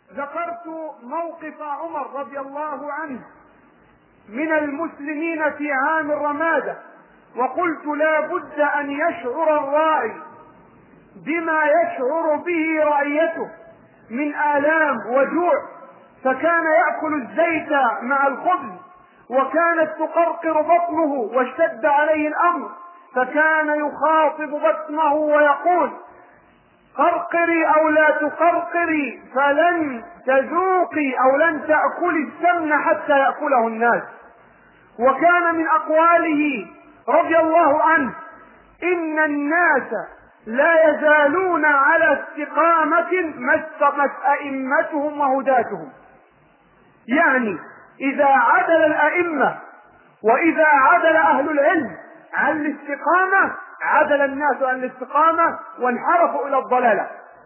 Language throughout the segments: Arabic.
ذكرت موقف عمر رضي الله عنه من المسلمين في عام الرمادة، وقلت لا بد أن يشعر الراعي بما يشعر به رعيته من آلام وجوع، فكان يأكل الزيت مع الخبز، وكانت تقرقر بطنه واشتد عليه الأمر، فكان يخاطب بطنه ويقول: قرقري أو لا تقرقري، فلن تذوقي أو لن تأكلي السمن حتى يأكله الناس. وكان من أقواله رضي الله عنه: إن الناس لا يزالون على استقامة ما استقت أئمتهم وهداتهم. يعني إذا عدل الأئمة وإذا عدل أهل العلم عن الاستقامة، عدل الناس عن الاستقامة وانحرفوا إلى الضلالة.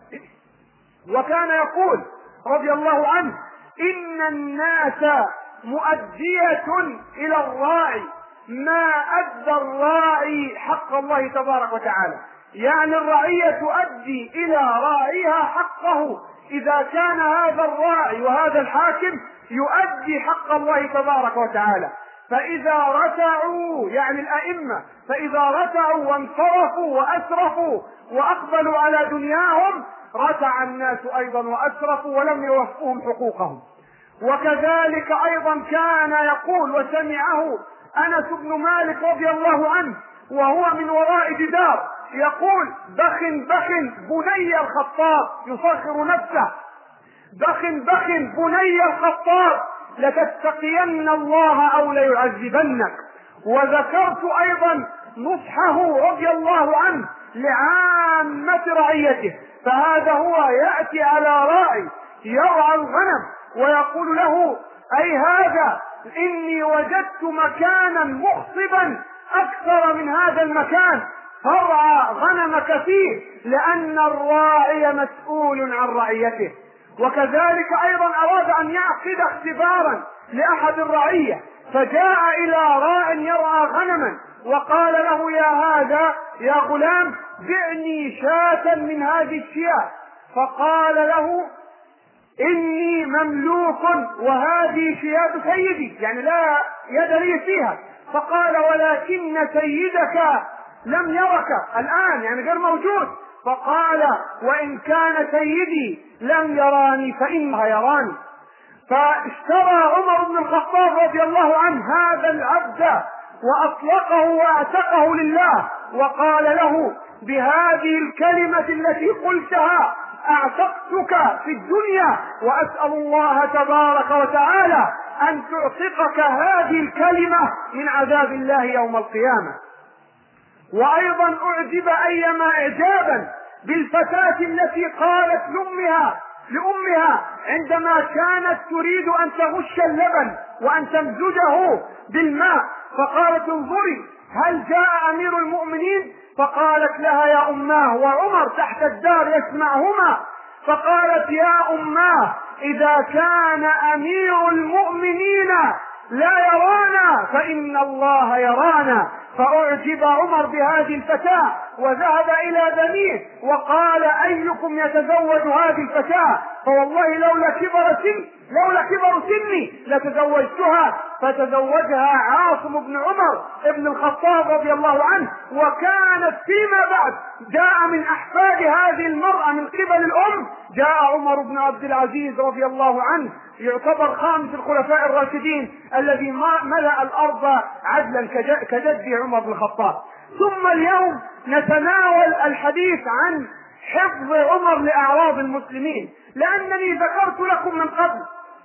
وكان يقول رضي الله عنه: إن الناس مؤدية إلى الراعي ما أدى الراعي حق الله تبارك وتعالى. يعني الرعية تؤدي إلى راعيها حقه إذا كان هذا الراعي وهذا الحاكم يؤدي حق الله تبارك وتعالى. فإذا رتعوا، يعني الأئمة، فإذا رتعوا وانصرفوا وأسرفوا وأقبلوا على دنياهم، رتع الناس أيضا وأسرفوا ولم يوفوهم حقوقهم. وكذلك أيضا كان يقول، وسمعه أنس بن مالك رضي الله عنه وهو من وراء جدار، يقول: بخ بخ بني الخطاب، يصغر نفسه: بخ بخ بني الخطاب لتتقين الله أو ليعذبنك. وذكرت أيضا نصحه رضي الله عنه لعامة رعيته، فهذا هو يأتي على راعي يرعى الغنم ويقول له: أي هذا إني وجدت مكانا مخصبا أكثر من هذا المكان، فارعى غنمك فيه، لأن الراعي مسؤول عن رعيته. وكذلك أيضا أراد أن يعقد اختبارا لأحد الرعية، فجاء إلى راع يرعى غنما وقال له: يا هذا يا غلام بعني شاة من هذه الشياه. فقال له: إني مملوك وهذه شياه سيدي، يعني لا يد لي فيها. فقال: ولكن سيدك لم يرك الآن، يعني غير موجود. فقال: وإن كان سيدي لم يراني فإنه يراني. فاشترى عمر بن الخطاب رضي الله عنه هذا العبد وأطلقه وأعتقه لله، وقال له: بهذه الكلمة التي قلتها أعتقتك في الدنيا، وأسأل الله تبارك وتعالى أن تعتقك هذه الكلمة من عذاب الله يوم القيامة. وأيضا أعجب أيما إعجابا بالفتاة التي قالت لأمها عندما كانت تريد أن تغش اللبن وأن تمزجه بالماء، فقالت: انظري هل جاء أمير المؤمنين؟ فقالت لها: يا أماه، وعمر تحت الدار يسمعهما، فقالت: يا أماه، إذا كان أمير المؤمنين لا يرانا فإن الله يرانا. فأعجب عمر بهذه الفتاة وذهب إلى بنيه وقال: أيكم يتزوج هذه الفتاة؟ فوالله لولا كبر سني لتزوجتها. فتزوجها عاصم بن عمر ابن الخطاب رضي الله عنه، وكانت فيما بعد جاء من أحفاد هذه المرأة من قبل الأم جاء عمر بن عبد العزيز رضي الله عنه، يعتبر خامس الخلفاء الراشدين الذي ملأ الأرض عدلا كجد عمر بن الخطاب. ثم اليوم نتناول الحديث عن حفظ عمر لأعراض المسلمين، لأنني ذكرت لكم من قبل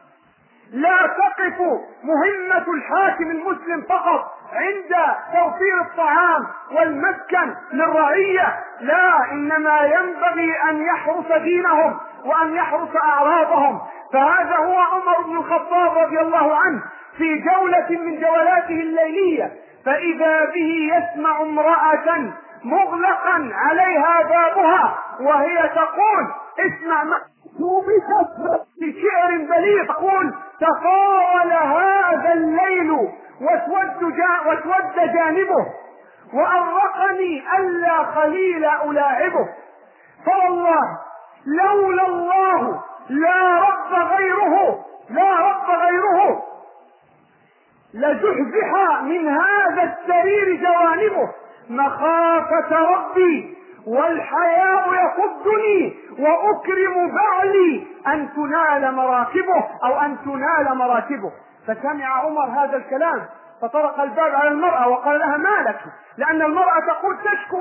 لا تقف مهمة الحاكم المسلم فقط عند توفير الطعام والمسكن للرعية، لا، إنما ينبغي أن يحرس دينهم وأن يحرس أعراضهم. فهذا هو عمر بن الخطاب رضي الله عنه في جولة من جولاته الليلية، فإذا به يسمع امرأة مغلقا عليها بابها وهي تقول: اسمع في شعر بليغ، تقول: تطاول هذا الليل واسود جانبه، وأرقني ألا خليل ألاعبه، فوالله لولا الله لا رب غيره، لا رب غيره، لزحزح من هذا السرير جوانبه مخافة ربي، والحياء يصدني وأكرم بعلي أن تنال مراكبه أو أن تنال مراتبه. فسمع عمر هذا الكلام فطرق الباب على المرأة وقال لها ما لك؟ لأن المرأة تقول تشكو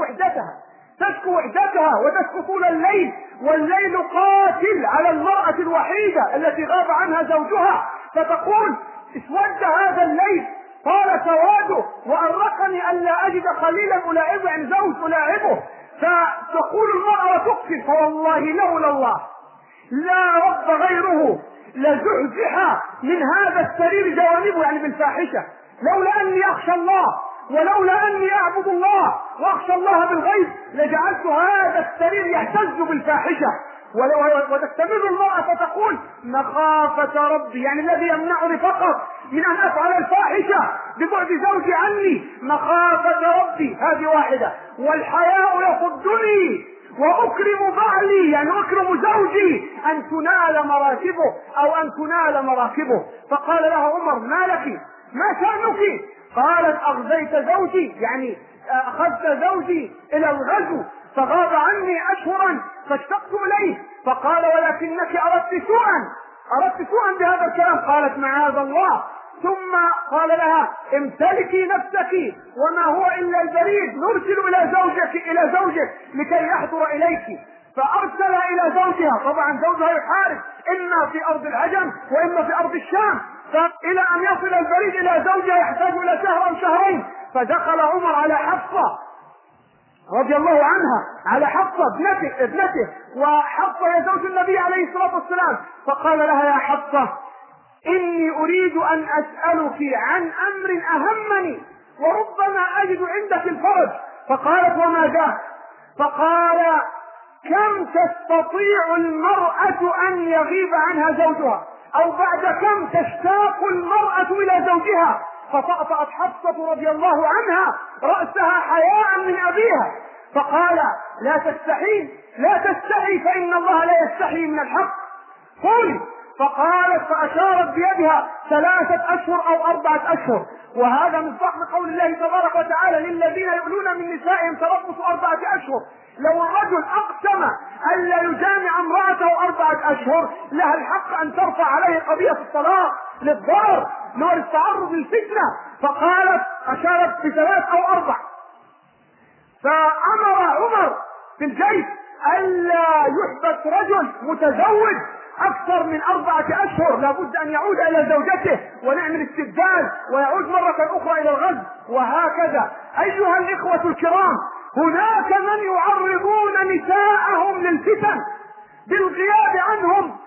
وحدتها وتشكو طول الليل، والليل قاتل على المرأة الوحيدة التي غاب عنها زوجها، فتقول اسود هذا الليل طال سواده وأرقني أن لا أجد خليلا ألاعبه، عن زوج ألاعبه. فتقول المرأة وتقسم فوالله لولا الله لا رب غيره لزحزح من هذا السرير جوانبه، يعني بالفاحشة، لولا أني أخشى الله ولولا أني أعبد الله وأخشى الله بالغيب لجعلت هذا السرير يهتز بالفاحشة. وتستمر المرأة فتقول مخافة ربي، يعني الذي يمنعني فقط من أن أفعل الفاحشة ببعد زوجي عني مخافة ربي، هذه واحدة. والحياء يصدني وأكرم بعلي، يعني أكرم زوجي أن تنال مراتبه أو أن تنال مراكبه. فقال لها عمر ما لك؟ ما شأنك؟ قالت أغزيت زوجي، يعني أخذت زوجي إلى الغزو فغاب عني أشهرا فاشتقت إليه. فقال ولكنك أردت سوءا بهذا الكلام. قالت معاذ الله. ثم قال لها امتلكي نفسك وما هو إلا البريد، نرسل إلى زوجك لكي يحضر إليك. فأرسل إلى زوجها، طبعا زوجها يحارب إما في أرض العجم وإما في أرض الشام، فإلى أن يصل البريد إلى زوجها يحتاج إلى شهر أو شهرين. فدخل عمر على حفصة رضي الله عنها، على حفصة ابنته، وحفصة هي زوج النبي عليه الصلاة والسلام. فقال لها يا حفصة إني أريد أن أسألك عن أمر أهمني وربما أجد عندك الفرج. فقالت وما ذاك؟ فقال كم تستطيع المرأة أن يغيب عنها زوجها، أو بعد كم تشتاق المرأة إلى زوجها؟ فطأطأت حفصة رضي الله عنها رأسها حياء من أبيها. فقال لا تستحي فإن الله لا يستحي من الحق، قولي. فقالت فأشارت بيدها 3 أشهر أو 4 أشهر، وهذا من ضمن قول الله تبارك وتعالى للذين يؤلون من نسائهم تربص 4 أشهر. لو الرجل أقسم أن لا يجامع امرأته 4 أشهر لها الحق أن ترفع عليه قضية الطلاق للضرر للتعرض للفتنة. فقالت أشارت ب3 أو 4. فأمر عمر في الجيش ألا يحبس رجل متزوج أكثر من 4 أشهر، لابد أن يعود إلى زوجته ونعمل استبدال ويعود مرة أخرى إلى الغزو. وهكذا أيها الإخوة الكرام، هناك من يعرضون نساءهم للفتن بالغياب عنهم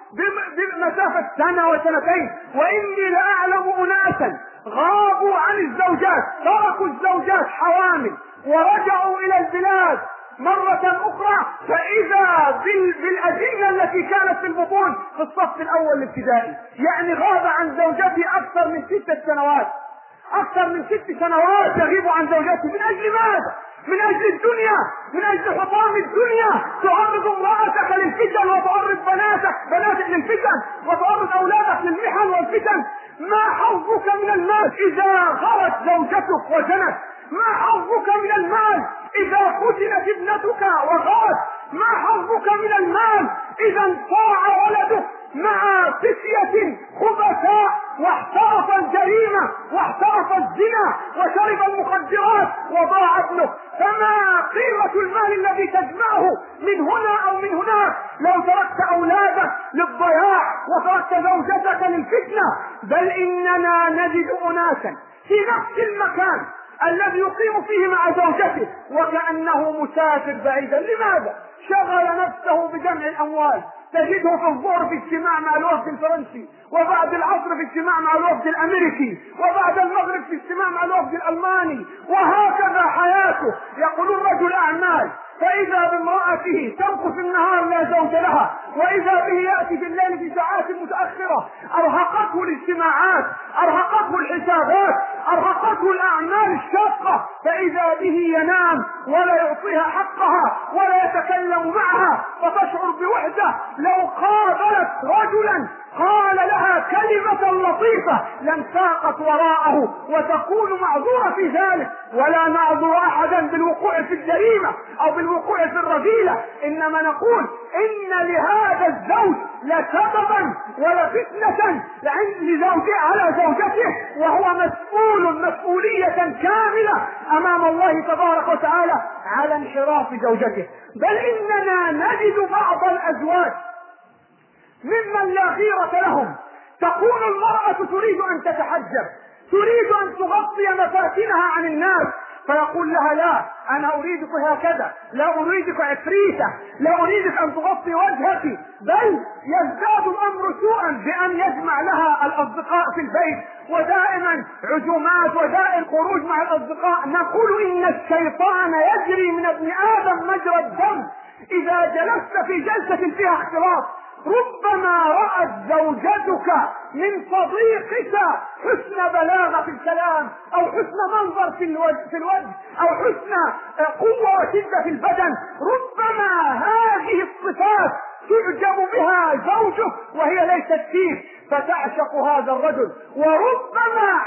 بمسافة 1 و2 سنين. وإني لأعلم أناسا غابوا عن الزوجات، تركوا الزوجات حوامل ورجعوا إلى البلاد مرة أخرى فإذا بالأجنة التي كانت في البطون في الصف الأول الابتدائي، يعني غاب عن زوجته أكثر من 6 سنوات، أكثر من 6 سنوات يغيب عن زوجته. من أجل ماذا؟ من أجل الدنيا، من أجل حطام الدنيا. تعرض امرأتك للفتن وتعرض بناتك للفتن وتعرض أولادك للمحن والفتن. ما حظك من المال إذا غرت زوجتك وزنت؟ ما حظك من المال إذا فتنت ابنتك وغرت؟ ما حظك من المال إذا انصاع ولدك مع فتية خبثاء واحترف الجريمة واحترف الزنا وشرب المخدرات وضاع ابنك؟ فما قيمة المال الذي تجمعه من هنا أو من هناك لو تركت أولادك للضياع وتركت زوجتك للفتنة؟ بل إننا نجد أناسا في نفس المكان الذي يقيم فيه مع زوجته وكأنه مسافر بعيدا. لماذا؟ شغل نفسه بجمع الأموال. تجده في الظهر في اجتماع مع الوفد الفرنسي، وبعد العصر في اجتماع مع الوفد الأمريكي، وبعد المغرب في اجتماع مع الوفد الألماني، وهكذا حياته. يقولون رجل أعمال، فإذا بامرأته تمكث النهار لا زوج لها، وإذا به يأتي في الليل في ساعات متأخرة. أرهقته الاجتماعات، أرهقته الحسابات، أرهقته الأعمال الشاقة، فإذا به ينام ولا يعطيها حقها ولا يتكلم معها، فتشعر بوحدة الزوجة لو قابلت رجلا قال لها كلمة لطيفة لانساقت وراءه وتكون معذورة في ذلك، ولا نعذر أحدا بالوقوع في الجريمة أو بالوقوع في الرذيلة، إنما نقول إن لهذا الزوج لسببا ولفتنة لزوجه على زوجته، وهو مسؤول مسؤولية كاملة أمام الله تبارك وتعالى على انحراف زوجته. بل إننا نجد بعض الأزواج ممن لا غيرة لهم، تكون المرأة تريد أن تتحجب، تريد أن تغطي مفاتنها عن الناس، فيقول لها لا، أنا أريدك هكذا، لا أريدك عفريتة، لا أريدك أن تغطي وجهك، بل يزداد الأمر سوءا بأن يجمع لها الأصدقاء في البيت، ودائما عزومات ودائما خروج مع الأصدقاء. نقول إن الشيطان يجري من ابن آدم مجرى الدم. إذا جلست في جلسة فيها اختلاط ربما رأت زوجتك من صديقك حسن بلاغة في الكلام أو حسن منظر في الوجه أو حسن قوة وشدة في البدن، ربما هذه الصفات تعجب بها زوجه وهي ليست فيه فتعشق هذا الرجل، وربما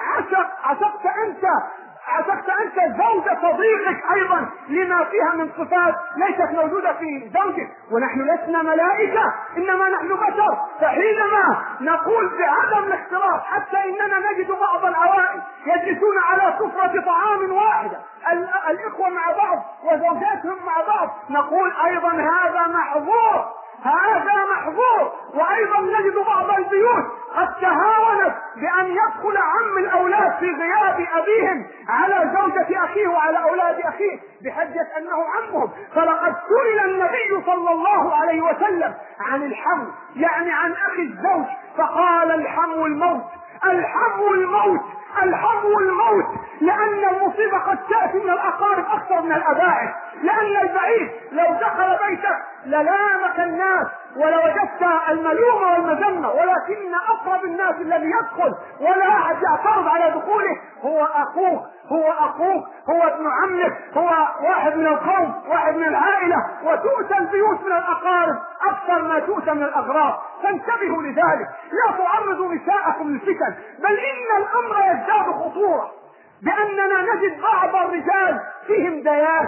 عشقت أنت زوجة صديقك أيضا لما فيها من صفات ليست موجودة في زوجك. ونحن لسنا ملائكة، إنما نحن بشر، فحينما نقول بعدم الاختلاط حتى إننا نجد بعض العوائل يجلسون على سفرة طعام واحدة، الإخوة مع بعض وزوجاتهم مع بعض، نقول أيضا هذا محظور، هذا محظور. وأيضا نجد بعض البيوت قد تهاونت بأن يدخل عم الأولاد في غياب أبيهم على زوجة أخيه وعلى أولاد أخيه بحجة أنه عمهم. فلقد سئل النبي صلى الله عليه وسلم عن الحم، يعني عن أخي الزوج، فقال الحم الموت، الحم الموت، الحم الموت، لأن المصيبة قد تأتي من الأقارب أكثر من الأباعد، لأن البعيد لو دخل بيتك للامك الناس ولوجدت الملومة والمذمة، ولكن أقرب الناس الذي يدخل ولا أحد يعترض على دخوله هو أخوك، هو ابن عمك، هو واحد من القوم، واحد من العائلة، وتؤتى البيوت من الأقارب أكثر ما تؤتى من الأغراب. فانتبهوا لذلك، لا تعرضوا نساءكم للفتن، بل إن الأمر يزداد خطورة بأننا نجد بعض الرجال فيهم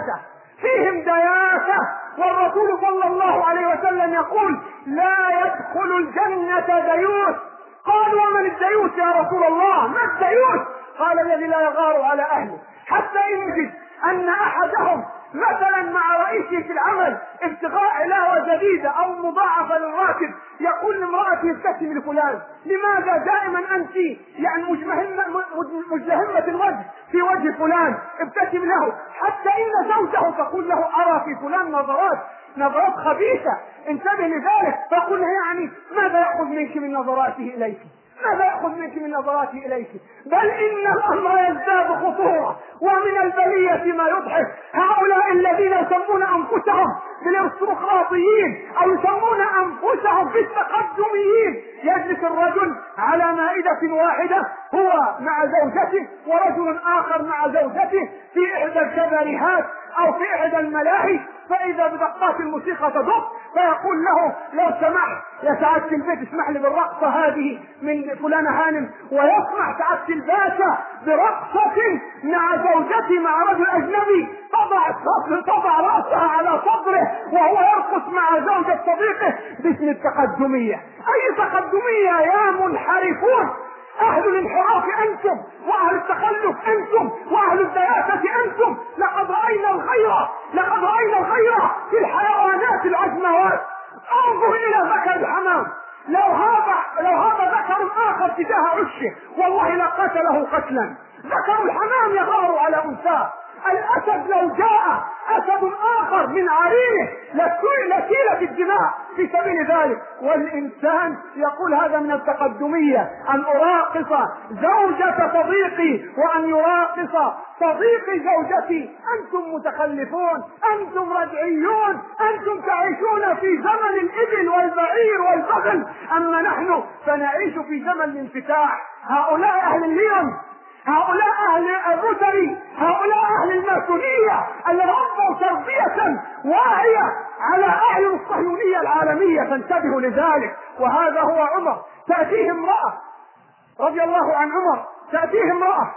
دياسة، والرسول صلى الله عليه وسلم يقول لا يدخل الجنة ديوث. قالوا ومن الديوث يا رسول الله؟ ما الديوث؟ قال الذي لا يغار على أهله، حتى يجد أن أحدهم مثلا مع رئيسه في العمل ابتغاء علاوة جديدة أو مضاعفة للراتب يقول لامرأته ابتسمي لفلان، لماذا دائما أنت يعني مجلهمة الوجه في وجه فلان، ابتسم له، حتى إن زوجه تقول له أرى في فلان نظرات خبيثة، انتبه لذلك. فقل يعني ماذا يأخذ منك من نظراته إليك، ماذا يأخذ منك من نظراته إليك؟ بل إن الأمر يزداد خطورة. ومن البلية ما يضحك هؤلاء الذين يسمون أنفسهم بالارستقراطيين أو يسمون أنفسهم بالتقدميين، يجلس الرجل على مائدة واحدة هو مع زوجته ورجل آخر مع زوجته في إحدى الكباريهات أو في إحدى الملاهي، فإذا بدقات الموسيقى تدق فيقول له لو سمحت يا سعادة البيت اسمح لي بالرقصة هذه من فلانة هانم، ويسمح سعادة الباشا برقصة مع زوجتي مع رجل أجنبي، تضع رأسها على صدره وهو يرقص مع زوجة صديقه باسم التقدمية. أي تقدمية يا منحرفون؟ أهل الانحراف أنتم، وأهل التخلف أنتم، وأهل الدياسة أنتم. لقد رأينا الخير في الحيوانات العجموات. انظر إلى ذكر الحمام، لو هذا ذكر آخر تجاه عشه والله لقتله قتلا. ذكر الحمام يغار على أنثاه. الأسد لو جاء أسد آخر من عرينه لسيلت الدماء في سبيل ذلك. والإنسان يقول هذا من التقدمية، أن أراقص زوجة صديقي وأن يراقص صديقي زوجتي. أنتم متخلفون، أنتم رجعيون، أنتم تعيشون في زمن الإبل والبعير والبغل، أما نحن فنعيش في زمن الانفتاح. هؤلاء أهل اليمن هؤلاء أهل الروتري، هؤلاء أهل الماسونية الذين ربوا تربية واعية على أعين الصهيونية العالمية، فانتبهوا لذلك. وهذا هو عمر. تأتيه امرأة رضي الله عن عمر، تأتيه امرأة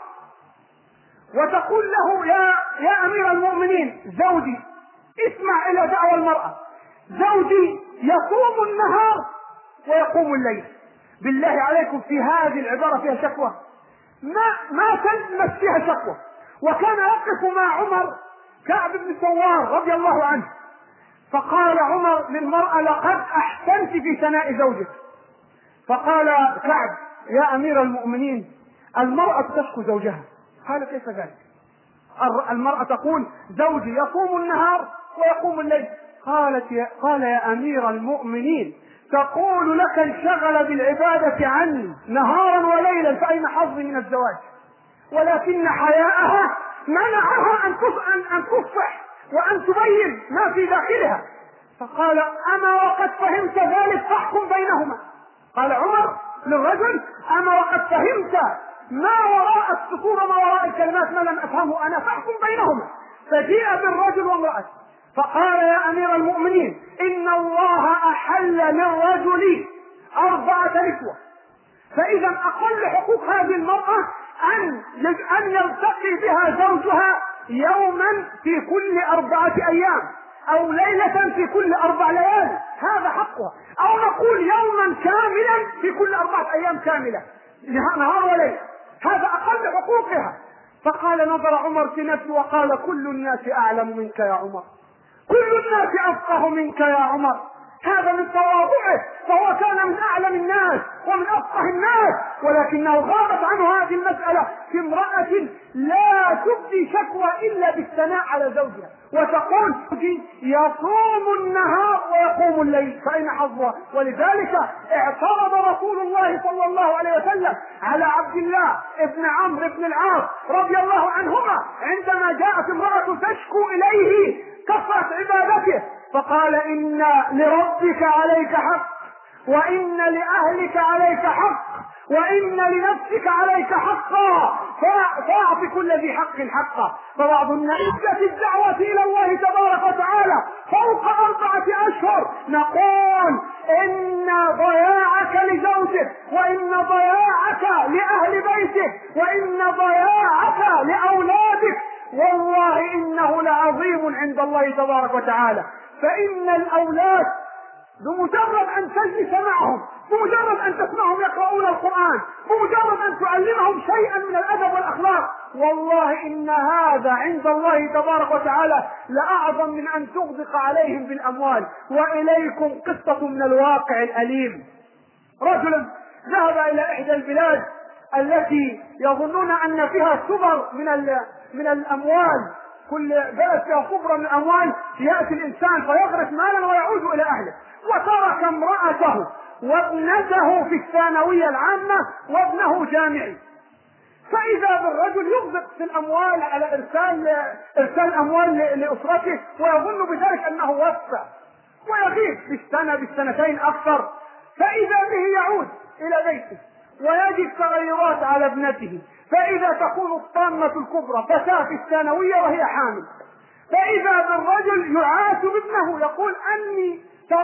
وتقول له يا أمير المؤمنين، زوجي، اسمع إلى دعوى المرأة، زوجي يصوم النهار ويقوم الليل. بالله عليكم في هذه العبارة فيها شكوى؟ ما تلمس فيها شكوى. وكان يقف مع عمر كعب بن سوار رضي الله عنه، فقال عمر للمرأة: لقد أحسنت في ثناء زوجك. فقال كعب: يا أمير المؤمنين، المرأة تشكو زوجها. قال: كيف ذلك؟ المرأة تقول: زوجي يصوم النهار ويقوم الليل. قال: يا أمير المؤمنين، تقول لك انشغل بالعبادة عني نهارا وليلا، فأين حظي من الزواج؟ ولكن حياءها منعها أن تصفح وأن تبين ما في داخلها. فقال: أما وقد فهمت ذلك فاحكم بينهما. قال عمر للرجل: أما وقد فهمت ما وراء السطور وما وراء الكلمات ما لم أفهمه أنا، فاحكم بينهما. فجيء بالرجل وامرأته فقال: يا أمير المؤمنين، إن الله أحل للرجل 4 نسوة، فإذا أقل حقوق هذه المرأة أن يلتقي بها زوجها يوما في كل 4 أيام، أو ليلة في كل 4 ليال، هذا حقها. أو نقول يوما كاملا في كل 4 أيام كاملة، نهار وليل، هذا أقل حقوقها. فقال: نظر عمر في نفسه وقال: كل الناس أعلم منك يا عمر، كل الناس أفقه منك يا عمر. هذا من تواضعه، فهو كان من أعلم الناس ومن أفقه الناس، ولكنه غابت عنه هذه المسألة في امرأة لا تبدي شكوى إلا بالثناء على زوجها، وتقول: يصوم النهار ويقوم الليل، فأين حظها؟ ولذلك اعترض رسول الله صلى الله عليه وسلم على عبد الله ابن عمرو بن العاص رضي الله عنهما عندما جاءت امرأة تشكو إليه كثرة عبادته، فقال: إن لربك عليك حق، وإن لأهلك عليك حق، وإن لنفسك عليك حقا، فاعط كل ذي حق حقه. فبعض الناس الدعوة إلى الله تبارك وتعالى فوق 4 أشهر نقول: إن ضياعك لزوجك، وإن ضياعك لأهل بيتك، وإن ضياعك لأولادك والله إنه لعظيم عند الله تبارك وتعالى. فإن الأولاد بمجرد أن تجلس معهم، بمجرد أن تسمعهم يقرؤون القرآن، بمجرد أن تعلمهم شيئا من الأدب والأخلاق، والله إن هذا عند الله تبارك وتعالى لأعظم من أن تغدق عليهم بالأموال. وإليكم قصة من الواقع الأليم. رجل ذهب إلى إحدى البلاد التي يظنون أن فيها صبر من الأموال، كل بلد فيها صبر من الأموال، يأتي الإنسان فيغرس مالا ويعود إلى أهله، وترك امرأته وابنته في الثانوية العامة وابنه جامعي. فإذا بالرجل يغدق في الأموال على إرسال أموال لأسرته، ويظن بذلك أنه وفى، ويغيب بالسنة بالسنتين أكثر. فإذا به يعود إلى بيته ويجد تغيرات على ابنته، فإذا تكون الطامة الكبرى فتاة في الثانوية وهي حامل، فإذا بالرجل يعاتب ابنه يقول: إني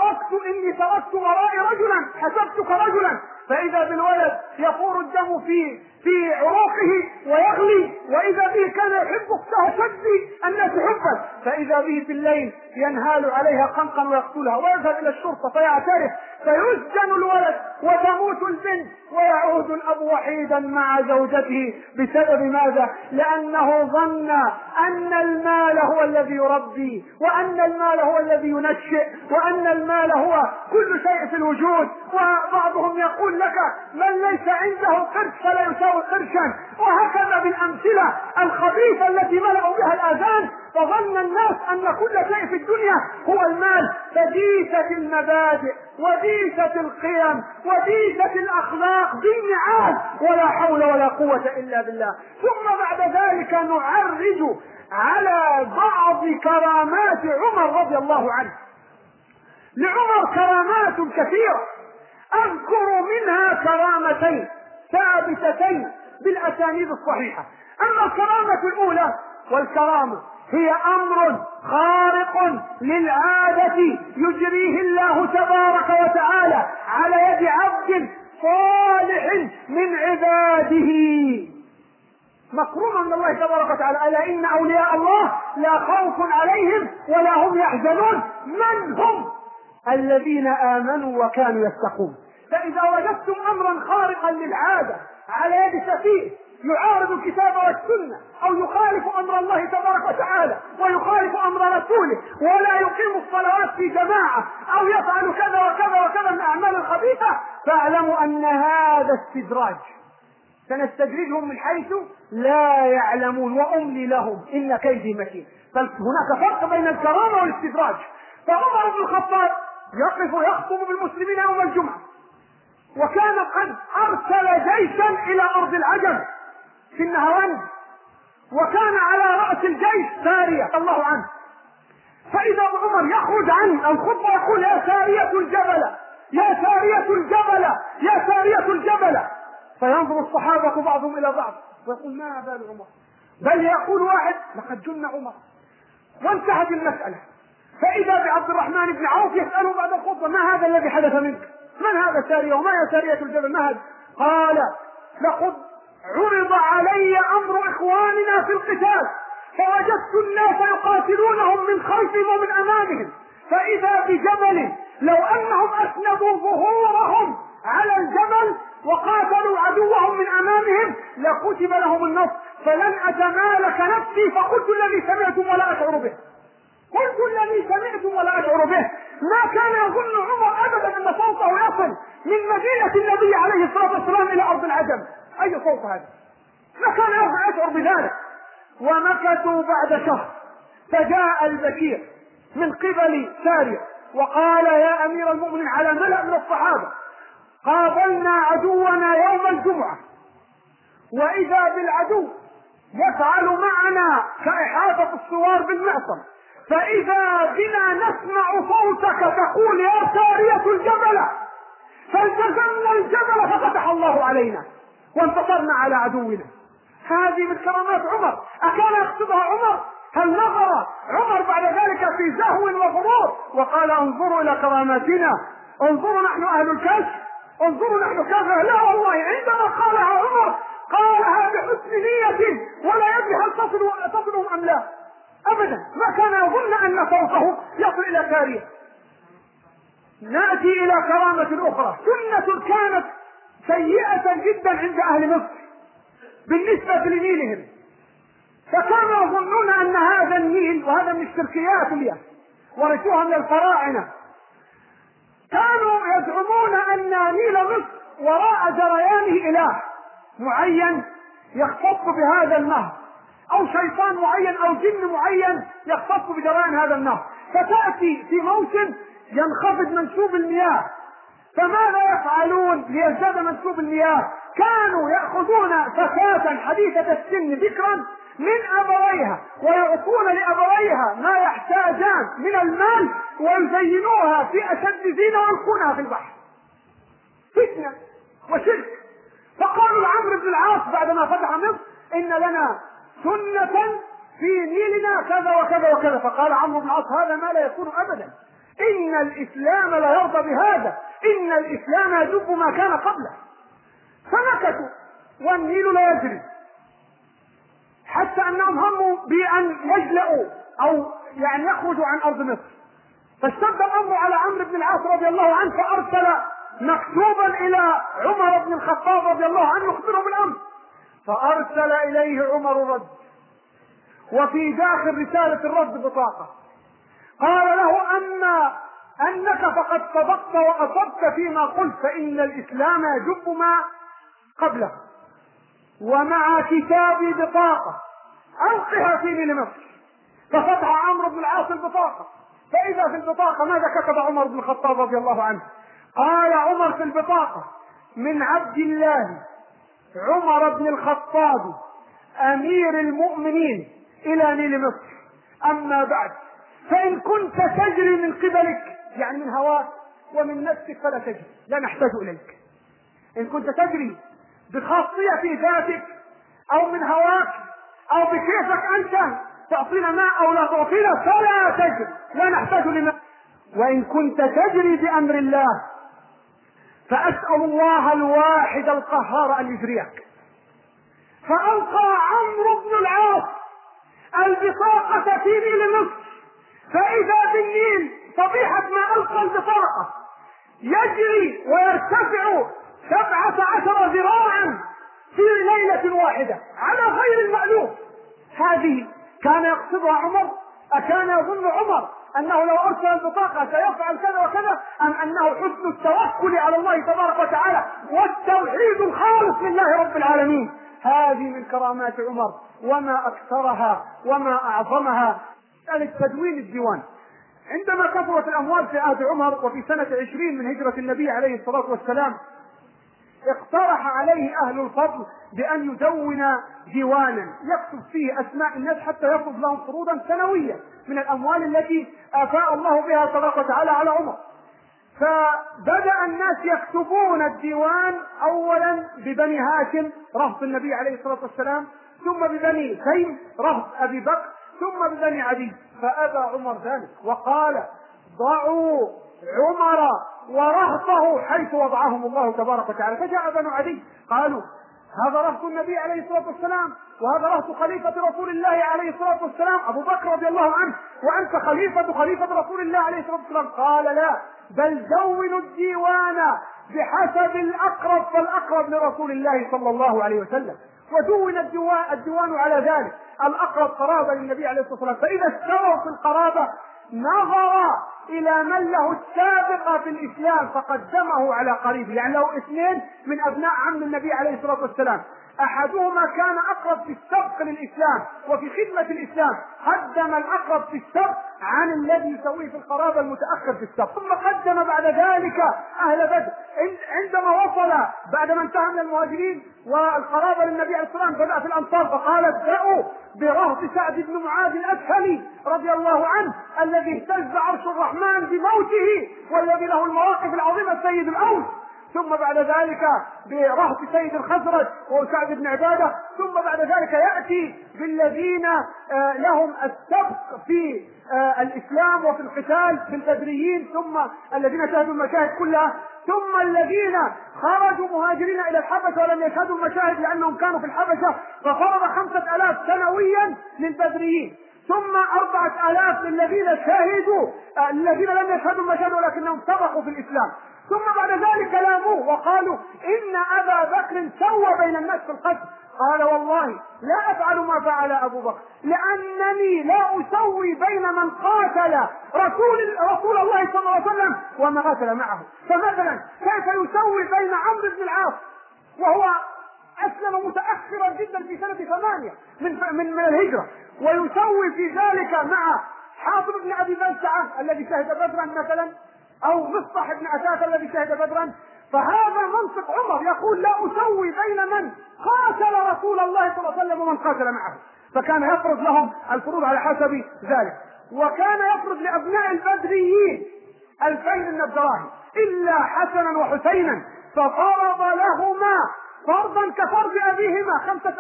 تركت ورائي رجلا حسبتك رجلا. فإذا بالولد يفور الدم في عروقه ويغلي، وإذا به كان يحب اخته شدي الناس حبا، فإذا به في الليل ينهال عليها خنقا ويقتلها، ويذهب إلى الشرطة فيعترف، فيسجن الولد وتموت البنت، ويعود الأب وحيدا مع زوجته. بسبب ماذا؟ لأنه ظن أن المال هو الذي يربي، وأن المال هو الذي ينشئ، وأن المال هو كل شيء في الوجود. وبعضهم يقول لك: من ليس عنده قرش فلا يساوي قرشا، وهكذا بالأمثلة الخبيثة التي ملأوا بها الآذان، فظن الناس أن كل شيء في الدنيا هو المال. فديست المبادئ وديست القيم وديست الأخلاق بالنعال، ولا حول ولا قوة إلا بالله. ثم بعد ذلك نعرج على بعض كرامات عمر رضي الله عنه. لعمر كرامات كثيرة، أذكر منها كرامتين ثابتتين بالأسانيد الصحيحة. أما الكرامة الأولى، والكرامة هي أمر خارق للعادة يجريه الله تبارك وتعالى على يد عبد صالح من عباده، مكروما من الله تبارك وتعالى. ألا إن أولياء الله لا خوف عليهم ولا هم يحزنون. من هم؟ الذين آمنوا وكانوا يتقون. فإذا وجدتم أمرا خارقا للعادة على يد سفيه يعارض الكتاب والسنة أو يخالف أمر الله تبارك وتعالى ويخالف أمر رسوله ولا يقيم الصلوات في جماعة أو يفعل كذا وكذا وكذا من الأعمال الخبيثة، فاعلموا أن هذا استدراج، سنستدرجهم من حيث لا يعلمون وأملي لهم إن كيدي متين. فهناك فرق بين الكرامة والاستدراج. فعمر بن الخطاب يقف يخطب بالمسلمين يوم الجمعة، وكان قد أرسل جيشا إلى أرض العجم في النهروند، وكان على رأس الجيش سارية الله عنه. فإذا عمر يخرج عن الخطبة يقول: يا سارية الجبل، يا سارية الجبل، يا سارية الجبل. فينظر الصحابة بعضهم إلى بعض ويقول: ما بال عمر؟ بل يقول واحد: لقد جن عمر. وانتهت المسألة. فإذا بعبد الرحمن بن عوف يسأله بعد الخطبة: ما هذا الذي حدث منك؟ من هذا سارية وما هي سارية الجبل؟ ما هذا؟ قال: لقد عرض علي أمر إخواننا في القتال، فوجدت الناس يقاتلونهم من خلفهم ومن أمامهم، فإذا بجبل لو أنهم أسندوا ظهورهم على الجبل وقاتلوا عدوهم من أمامهم لكتب لهم النصر، فلن أتمالك نفسي فقلت الذي سمعتم ولا أشعر به. قلت الذي سمعتم ولا أشعر به. ما كان يظن عمر أبدا أن صوته يصل من مدينة النبي عليه الصلاة والسلام إلى أرض العجم. أي صوت هذا؟ ما كان يشعر بذلك. ومكثوا بعد شهر، فجاء البشير من قبل سارية وقال: يا أمير المؤمنين، على ملأ من الصحابة: قابلنا عدونا يوم الجمعة، وإذا بالعدو يفعل معنا كإحاطة الصوار بالمعصم، فإذا بنا نسمع صوتك تقول: يا سارية الجبل، فالتزمنا الجبل ففتح الله علينا وانتصرنا على عدونا. هذه من كرامات عمر. أكان يقصدها عمر؟ هل نظر عمر بعد ذلك في زهو وغرور وقال: انظروا إلى كراماتنا، انظروا نحن أهل الكشف، انظروا نحن كذا؟ لا والله، عندما قالها عمر قالها بحسن نية ولا يدري هل تصلهم أم لا أبدا. ما كان يظن أن صوته يصل إلى سارية. نأتي إلى كرامة أخرى، سنة كانت سيئة جدا عند أهل مصر بالنسبة لنيلهم، فكانوا يظنون أن هذا النيل، وهذا من الشركيات اليوم ورثوها من الفراعنة، كانوا يزعمون أن نيل مصر وراء جريانه إله معين يختص بهذا النهر، أو شيطان معين أو جن معين يختص بجريان هذا النهر. فتأتي في موسم ينخفض منسوب المياه، فماذا يفعلون ليزداد منسوب المياه؟ كانوا يأخذون فتاة حديثة السن بكرا من أبويها ويعطون لأبويها ما يحتاجان من المال ويزينوها في أشد زينة ويلقونها في البحر. فتنة وشرك. فقالوا لعمرو بن العاص بعدما فتح مصر: إن لنا سنة في نيلنا كذا وكذا وكذا. فقال عمرو بن العاص: هذا ما لا يكون أبدا، إن الإسلام لا يرضى بهذا، إن الإسلام يجب ما كان قبله. فمكثوا والنيل لا يجري، حتى أنهم هموا بأن يجلأوا أو يعني يخرجوا عن أرض مصر. فاشتد الأمر على عمرو بن العاص رضي الله عنه، فأرسل مكتوبا إلى عمر بن الخطاب رضي الله عنه يخبره بالأمر، فأرسل إليه عمر رد، وفي داخل رسالة الرد بطاقة قال له: أما أنك فقد صدقت وأصبت فيما قلت، فإن الإسلام يجب ما قبله، ومع كتابي بطاقة ألقها في نيل مصر. ففتح عمرو بن العاص البطاقة، فإذا في البطاقة ماذا كتب عمر بن الخطاب رضي الله عنه؟ قال عمر في البطاقة: من عبد الله عمر بن الخطاب أمير المؤمنين إلى نيل مصر، أما بعد، فإن كنت تجري من قبلك، يعني من هواك ومن نفسك، فلا تجري، لا نحتاج إليك. إن كنت تجري بخاصية في ذاتك او من هواك او بكيفك انت تعطينا ماء او لا تعطينا، فلا تجري، لا نحتاج لماء. وان كنت تجري بامر الله فاسأل الله الواحد القهار ان يجريك. فالقى عمرو بن العاص البطاقة في نيل مصر، فاذا بالنيل صبيحة ما القى البطاقة يجري ويرتفع 17 ذراعا في ليلة واحدة على غير المألوف. هذه كان يقصدها عمر؟ أكان يظن عمر أنه لو أرسل البطاقة سيفعل كذا وكذا، أم أنه حسن التوكل على الله تبارك وتعالى والتوحيد الخالص لله رب العالمين؟ هذه من كرامات عمر وما أكثرها وما أعظمها. تدوين الديوان عندما كثرت الأموال في عهد عمر وفي سنة 20 من هجرة النبي عليه الصلاة والسلام، اقترح عليه أهل الفضل بأن يدون ديوانا يكتب فيه أسماء الناس حتى يفرض لهم فروضا سنوية من الأموال التي آفاء الله بها تبارك وتعالى على عمر. فبدأ الناس يكتبون الديوان أولا ببني هاشم رهط النبي عليه الصلاة والسلام، ثم ببني تيم رهط أبي بكر، ثم ببني عدي. فأبى عمر ذلك وقال ضعوا عمر ورهطه حيث وضعهم الله تبارك وتعالى. فجاء بنو عدي قالوا هذا رهط النبي عليه الصلاة والسلام، وهذا رهط خليفة رسول الله عليه الصلاة والسلام أبو بكر رضي الله عنه، وأنت خليفة رسول الله عليه الصلاة والسلام. قال لا، بل دونوا الديوان بحسب الأقرب فالأقرب لرسول الله صلى الله عليه وسلم. ودون الديوان على ذلك، الأقرب قرابة للنبي عليه الصلاة والسلام، فإذا استووا في القرابة نظر إلى من له السابقة في الإسلام فقدمه على قريبه. يعني لو اثنين من أبناء عم النبي عليه الصلاة والسلام أحدهما كان أقرب في السبق للإسلام وفي خدمة الإسلام، قدم الأقرب في السبق عن الذي يسويه في القرابة المتأخر في السبق. ثم قدم بعد ذلك أهل بدر. عندما وصل بعد ما انتهى من المهاجرين والقرابة للنبي عليه الصلاة والسلام بدأ في الأنصار، فقال ابدأوا برهط سعد بن معاذ الأسهمي رضي الله عنه الذي اهتز عرش الرحمن بموته والذي له المواقف العظيمة سيد الأوس، ثم بعد ذلك برهط سيد الخزرج وهو سعد بن عبادة، ثم بعد ذلك يأتي بالذين لهم السبق في الإسلام وفي القتال في البدريين، ثم الذين شهدوا المشاهد كلها، ثم الذين خرجوا مهاجرين إلى الحبشة ولم يشهدوا المشاهد لأنهم كانوا في الحبشة، ففرض 5000 سنويا للبدريين، ثم 4000 للذين شهدوا الذين لم يشهدوا المشاهد ولكنهم سبقوا في الإسلام. ثم بعد ذلك لاموه وقالوا إن أبا بكر سوى بين الناس في القتل. قال والله لا أفعل ما فعل أبو بكر، لأنني لا أسوي بين من قاتل رسول الله صلى الله عليه وسلم وما قاتل معه. فمثلا كيف يسوي بين عمرو بن العاص وهو أسلم متأخرا جدا في سنة 8 من الهجرة، ويسوي في ذلك مع حاطب بن أبي بلتعة الذي شهد بدرا مثلا، أو مصطح بن أثاث الذي شهد بدرا. فهذا منطق عمر يقول لا أسوي بين من قاتل رسول الله صلى الله عليه وسلم ومن قاتل معه، فكان يفرض لهم الفروض على حسب ذلك. وكان يفرض لأبناء البدريين 2000 من الدراهم إلا حسنا وحسينا، ففرض لهما فرضا كفرض أبيهما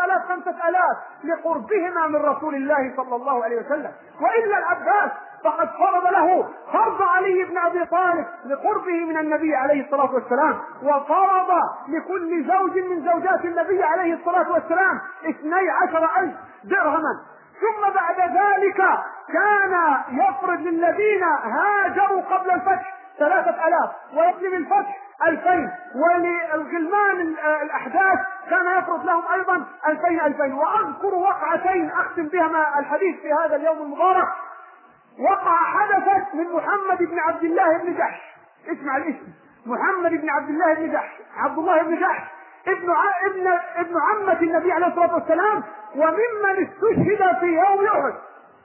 5000 لقربهما من رسول الله صلى الله عليه وسلم. وإلا العباس فقد فرض له فرض علي بن أبي طالب لقربه من النبي عليه الصلاة والسلام، وفرض لكل زوج من زوجات النبي عليه الصلاة والسلام 12,000 درهما. ثم بعد ذلك كان يفرض للذين هاجروا قبل الفتح 3000 ويقلب الفتح 2000، وللغلمان الأحداث كان يفرض لهم أيضا 2000. وأذكر وقعتين أختم بها الحديث في هذا اليوم المبارك. وقع حدثت من محمد بن عبد الله بن جحش، اسمع الاسم، محمد بن عبد الله بن جحش، عبد الله بن جحش ابن عمة النبي عليه الصلاة والسلام، وممن استشهد في يوم أحد.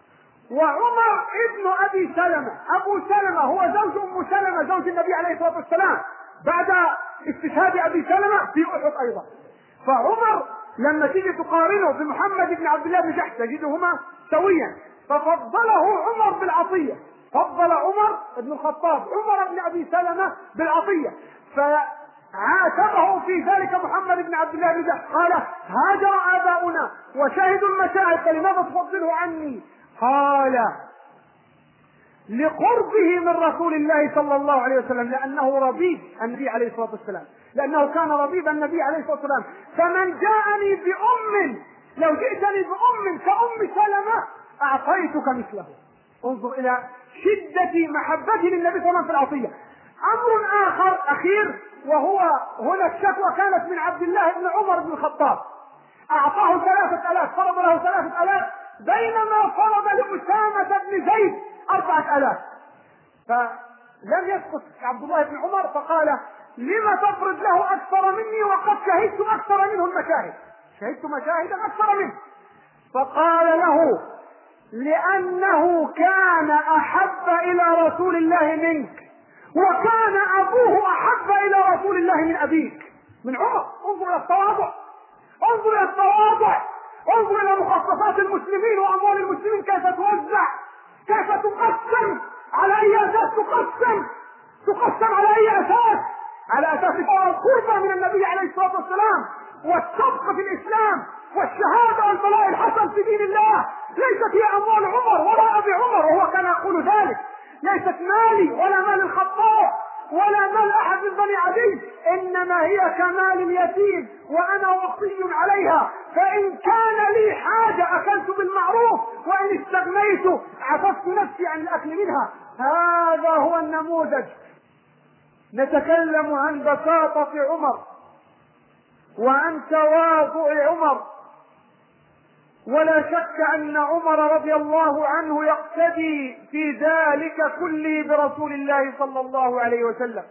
وعمر ابن أبي سلمة، أبو سلمة هو زوج أم سلمة زوج النبي عليه الصلاة والسلام بعد استشهاد أبي سلمة في أحد أيضا. فعمر لما تيجي تقارنه بمحمد بن عبد الله بن جحش تجدهما سويا، ففضله عمر بالعطية، فضل عمر بن الخطاب عمر بن أبي سلمة بالعطية. عاتبه في ذلك محمد بن عبد الله بن جحش، قال: هاجر آباؤنا وشهدوا المشاهد فلماذا تفضله عني؟ قال: لقربه من رسول الله صلى الله عليه وسلم، لأنه ربيب النبي عليه الصلاة والسلام، لأنه كان ربيب النبي عليه الصلاة والسلام. فمن جاءني بأم، لو جئتني بأم كأم سلمة أعطيتك مثله. انظر إلى شدة محبته للنبي صلى الله عليه وسلم في العطية. أمر آخر أخير، وهو هنا الشكوى كانت من عبد الله بن عمر بن الخطاب، أعطاه 3000، فرض له 3000، بينما فرض لأسامة بن زيد 4000. فلم يسقط عبد الله بن عمر، فقال: لما تفرض له أكثر مني وقد شهدت أكثر منه المشاهد، شهدت مشاهدا أكثر منه. فقال له: لأنه كان أحب إلى رسول الله منك، وكان أبوه أحب إلى رسول الله من أبيك. من عمر. انظر إلى التواضع، انظر إلى التواضع، انظر إلى مخصصات المسلمين وأموال المسلمين كيف توزع، كيف تقسم، على أي أساس تقسم على أي أساس؟ على أساس القربة من النبي عليه الصلاة والسلام، والصدق في الإسلام، والشهادة والبلاء الحسن في دين الله. ليست هي أموال عمر ولا أبي عمر، وهو كان يقول ذلك، ليست مالي ولا مال الخطاب ولا مال أحد من بني عدي، إنما هي كمال اليتيم وأنا وصي عليها، فإن كان لي حاجة أكلت بالمعروف، وإن استغنيت عففت نفسي عن الأكل منها. هذا هو النموذج. نتكلم عن بساطة عمر وعن تواضع عمر، ولا شك أن عمر رضي الله عنه يقتدي في ذلك كله برسول الله صلى الله عليه وسلم.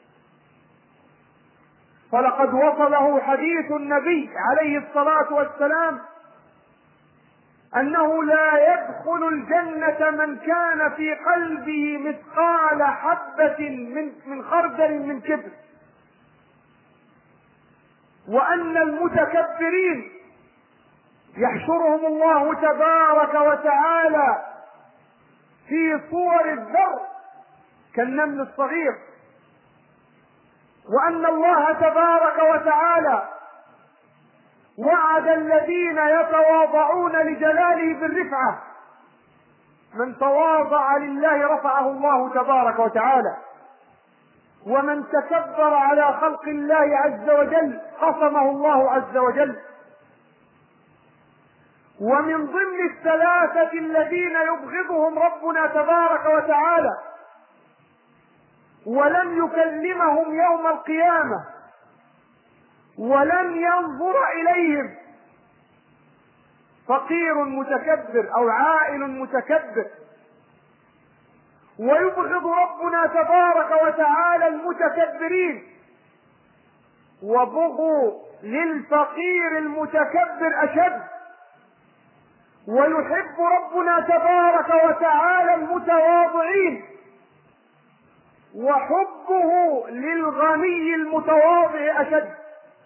فلقد وصله حديث النبي عليه الصلاة والسلام أنه لا يدخل الجنة من كان في قلبه مثقال حبة من خردل من كبر، وأن المتكبرين يحشرهم الله تبارك وتعالى في صور الذر كالنمل الصغير، وأن الله تبارك وتعالى وعد الذين يتواضعون لجلاله بالرفعة، من تواضع لله رفعه الله تبارك وتعالى، ومن تكبر على خلق الله عز وجل خصمه الله عز وجل. ومن ضمن الثلاثة الذين يبغضهم ربنا تبارك وتعالى ولن يكلمهم يوم القيامة ولن ينظر إليهم فقير متكبر أو عائل متكبر. ويبغض ربنا تبارك وتعالى المتكبرين، وبغض للفقير المتكبر أشد. ويحب ربنا تبارك وتعالى المتواضعين، وحبه للغني المتواضع أشد.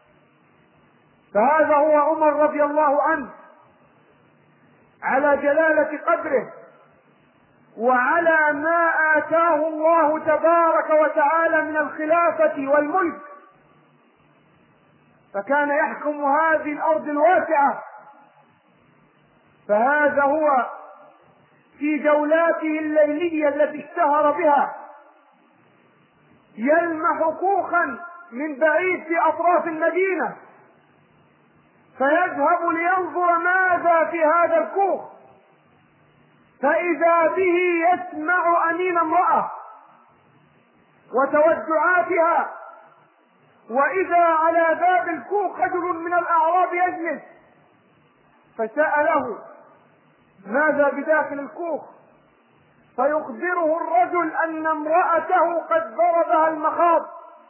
فهذا هو عمر رضي الله عنه على جلالة قدره وعلى ما آتاه الله تبارك وتعالى من الخلافة والملك، فكان يحكم هذه الأرض الواسعة. فهذا هو في جولاته الليلية التي اشتهر بها يلمح كوخا من بعيد في أطراف المدينة، فيذهب لينظر ماذا في هذا الكوخ، فإذا به يسمع أنين امرأة وتوجعاتها، وإذا على باب الكوخ رجل من الأعراب يجلس، فسأله ماذا بداخل الكوخ، فيخبره الرجل أن امرأته قد ضربها المخاض،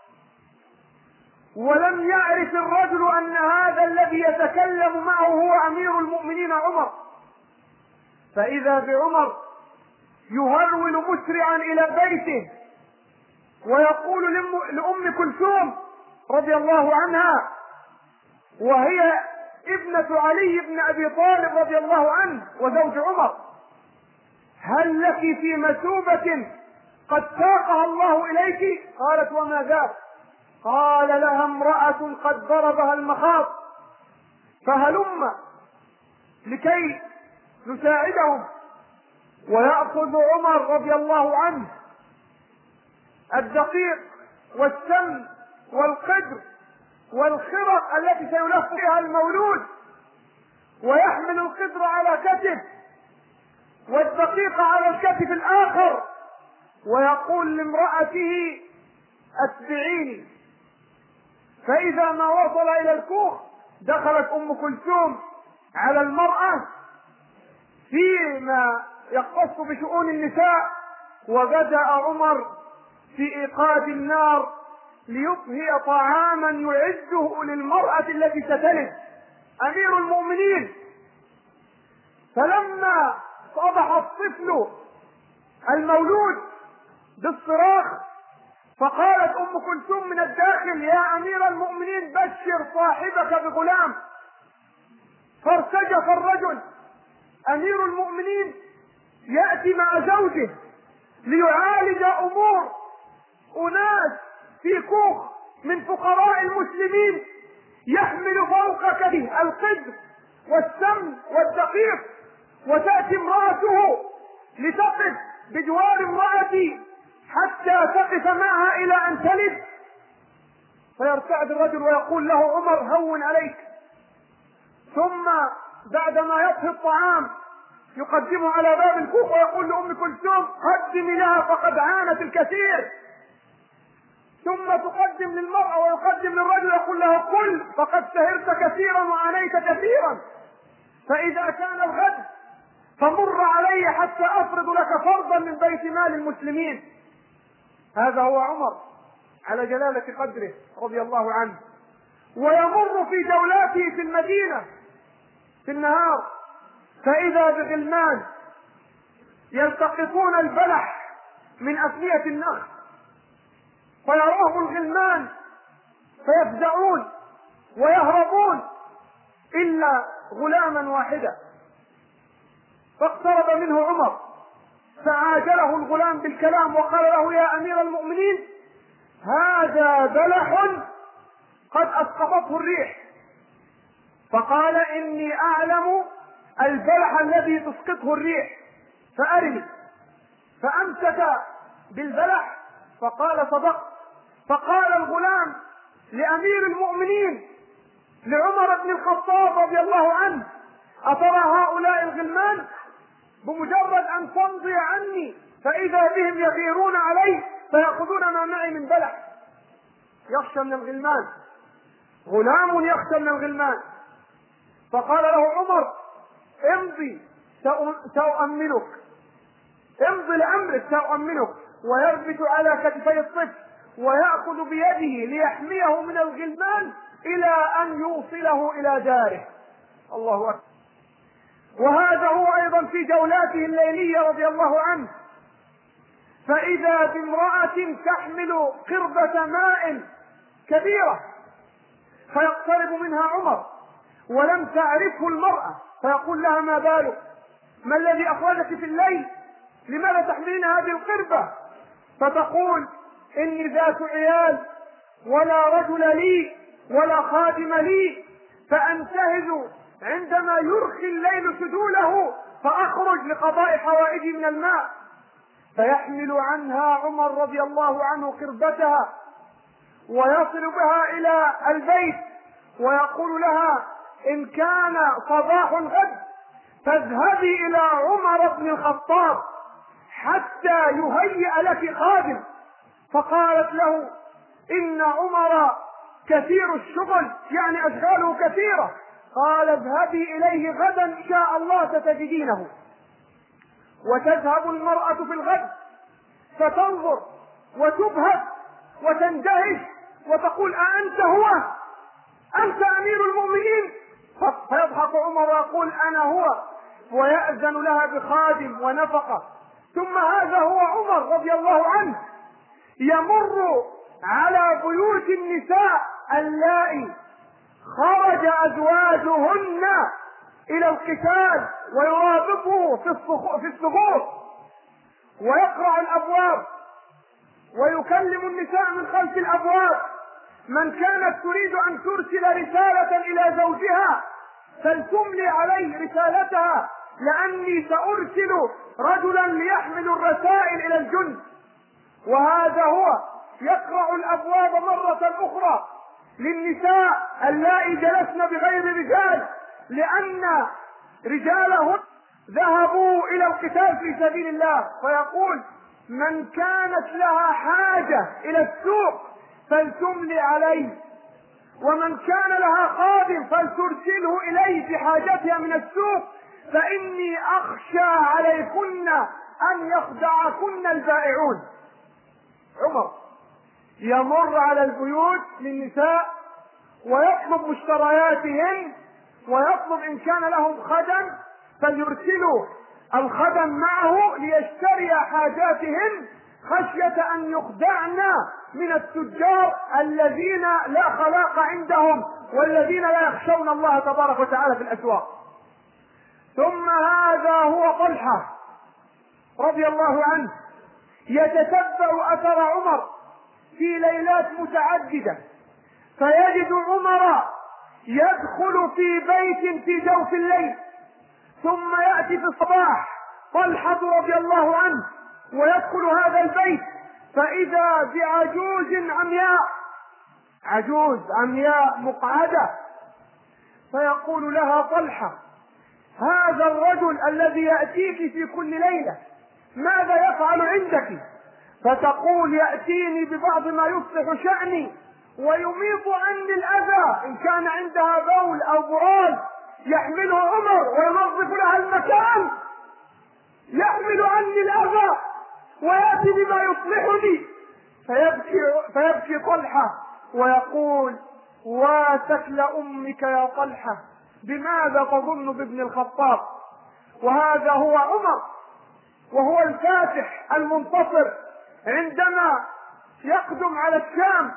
ولم يعرف الرجل أن هذا الذي يتكلم معه هو أمير المؤمنين عمر. فإذا بعمر يهرول مسرعا إلى بيته ويقول لأم كلثوم رضي الله عنها، وهي ابنة علي بن أبي طالب رضي الله عنه وزوج عمر: هل لك في مثوبة قد ساقها الله إليك؟ قالت: وما ذاك؟ قال لها امرأة قد ضربها المخاض فهلم لكي نساعدهم. ويأخذ عمر رضي الله عنه الدقيق والسمن والقدر والخرق التي سيلف بها المولود، ويحمل القدر على كتف والدقيق على الكتف الآخر، ويقول لامرأته اتبعيني. فإذا ما وصل إلى الكوخ دخلت أم كلثوم على المرأة فيما يختص بشؤون النساء، وبدأ عمر في إيقاد النار ليطهئ طعاما يعده للمرأة التي ستلد أمير المؤمنين. فلما صبح الطفل المولود بالصراخ فقالت أم كلثوم من الداخل: يا أمير المؤمنين بشر صاحبك بغلام. فارتجف الرجل. أمير المؤمنين يأتي مع زوجه ليعالج أمور أناس في كوخ من فقراء المسلمين، يحمل فوق كتفه القدر والسمن والدقيق، وتأتي امرأته لتقف بجوار امرأتي حتى تقف معها إلى أن تلد. فيرتعد الرجل ويقول له عمر: هون عليك. ثم بعدما يطهي الطعام يقدمه على باب الكوخ ويقول لأم كلثوم: قدمي لها فقد عانت الكثير. ثم تقدم للمرأة ويقدم للرجل يقول له: كل فقد سهرت كثيرا وعانيت كثيرا، فإذا كان الغد فمر علي حتى أفرض لك فرضا من بيت مال المسلمين. هذا هو عمر على جلالة قدره رضي الله عنه. ويمر في جولاته في المدينة في النهار فإذا بغلمان يلتقطون البلح من أفنية النخل، فيراهم الغلمان فيفزعون ويهربون إلا غلاما واحدا. فاقترب منه عمر فعاجله الغلام بالكلام وقال له: يا أمير المؤمنين هذا بلح قد أسقطته الريح. فقال: إني أعلم البلح الذي تسقطه الريح فأرني. فأمسك بالبلح فقال: صدقت. فقال الغلام لأمير المؤمنين لعمر بن الخطاب رضي الله عنه: أترى هؤلاء الغلمان بمجرد أن تمضي عني فإذا بهم يغيرون علي فيأخذون ما معي من بلح. يخشى من الغلمان، غلام يخشى من الغلمان. فقال له عمر: امضي سأؤمنك، امضي لأمرك سأؤمنك. ويربط على كتفي الطفل ويأخذ بيده ليحميه من الغلمان إلى أن يوصله إلى داره. الله أكبر. وهذا هو أيضا في جولاته الليلية رضي الله عنه، فإذا بامرأة تحمل قربة ماء كبيرة فيقترب منها عمر ولم تعرفه المرأة، فيقول لها: ما بالك؟ ما الذي أخرجك في الليل؟ لماذا تحملين هذه القربة؟ فتقول: إني ذات عيال ولا رجل لي ولا خادم لي، فأنتهز عندما يرخي الليل سدوله فأخرج لقضاء حوائجي من الماء. فيحمل عنها عمر رضي الله عنه قربتها ويصل بها إلى البيت ويقول لها: إن كان صباح الغد فاذهبي إلى عمر بن الخطاب حتى يهيئ لك خادم. فقالت له: إن عمر كثير الشغل، يعني أشغاله كثيرة. قال: اذهبي إليه غدا إن شاء الله ستجدينه. وتذهب المرأة في الغد فتنظر وتبهت وتندهش وتقول: أأنت هو؟ أنت أمير المؤمنين؟ فيضحك عمر ويقول: أنا هو، ويأذن لها بخادم ونفقة. ثم هذا هو عمر رضي الله عنه يمر على بيوت النساء اللائي خرج أزواجهن إلى القتال ويرابطه في الثغور ويقرع الأبواب ويكلم النساء من خلف الأبواب من كانت تريد أن ترسل رسالة إلى زوجها فلتملي عليه رسالتها، لأني سأرسل رجلا ليحمل الرسائل إلى الجند. وهذا هو يقرع الأبواب مرة أخرى للنساء اللائي جلسن بغير رجال، لأن رجالهن ذهبوا إلى القتال في سبيل الله. فيقول من كانت لها حاجة إلى السوق فلتملي عليه، ومن كان لها خادم فلترسله إليه بحاجتها من السوق، فإني أخشى عليكن أن يخدعكن البائعون. عمر يمر على البيوت للنساء ويطلب مشترياتهن، ويطلب إن كان لهم خدم فليرسلوا الخدم معه ليشتري حاجاتهن، خشية أن يخدعن من التجار الذين لا خلاق عندهم والذين لا يخشون الله تبارك وتعالى في الأسواق. ثم هذا هو طلحة رضي الله عنه يتتبع أثر عمر في ليلات متعددة، فيجد عمر يدخل في بيت في جوف الليل، ثم يأتي في الصباح طلحة رضي الله عنه ويدخل هذا البيت فإذا بعجوز عمياء، عجوز عمياء مقعدة، فيقول لها طلحة هذا الرجل الذي يأتيك في كل ليلة ماذا يفعل عندك؟ فتقول يأتيني ببعض ما يصلح شأني ويميط عني الأذى، إن كان عندها بول أو براز يحمله عمر وينظف لها المكان، يحمل عني الأذى ويأتي بما يصلحني. فيبكي طلحة ويقول واتك أمك يا طلحة، بماذا تظن بابن الخطاب؟ وهذا هو عمر وهو الفاتح المنتصر عندما يقدم على الشام،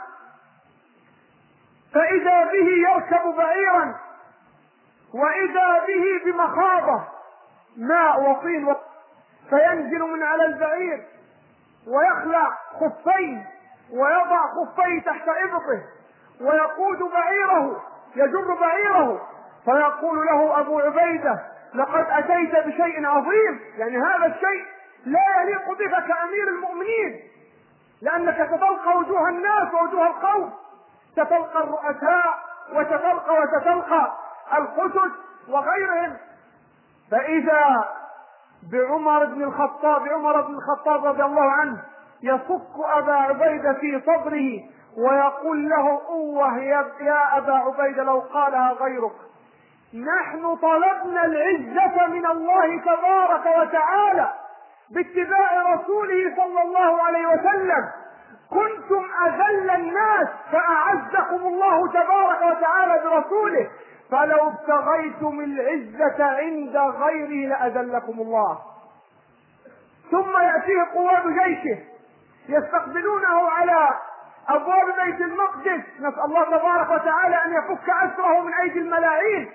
فإذا به يركب بعيرا وإذا به بمخاضة ماء وطين، فينزل من على البعير ويخلع خفين ويضع خفيه تحت إبطه ويقود بعيره، يجر بعيره، فيقول له أبو عبيدة لقد أتيت بشيء عظيم، يعني هذا الشيء لا يليق بك كأمير المؤمنين، لأنك ستلقى وجوه الناس ووجوه القوم، ستلقى الرؤساء وتتلقى القسس وغيرهم. فإذا بعمر بن الخطاب رضي الله عنه يصك أبا عبيدة في صدره ويقول له أوه يا أبا عبيدة لو قالها غيرك، نحن طلبنا العزة من الله تبارك وتعالى باتباع رسوله صلى الله عليه وسلم، كنتم أذل الناس فأعزكم الله تبارك وتعالى برسوله، فلو ابتغيتم العزة عند غيره لأذلكم الله. ثم يأتيه قواد جيشه يستقبلونه على أبواب بيت المقدس، نسأل الله تبارك وتعالى أن يفك أسره من أيدي الملاعين،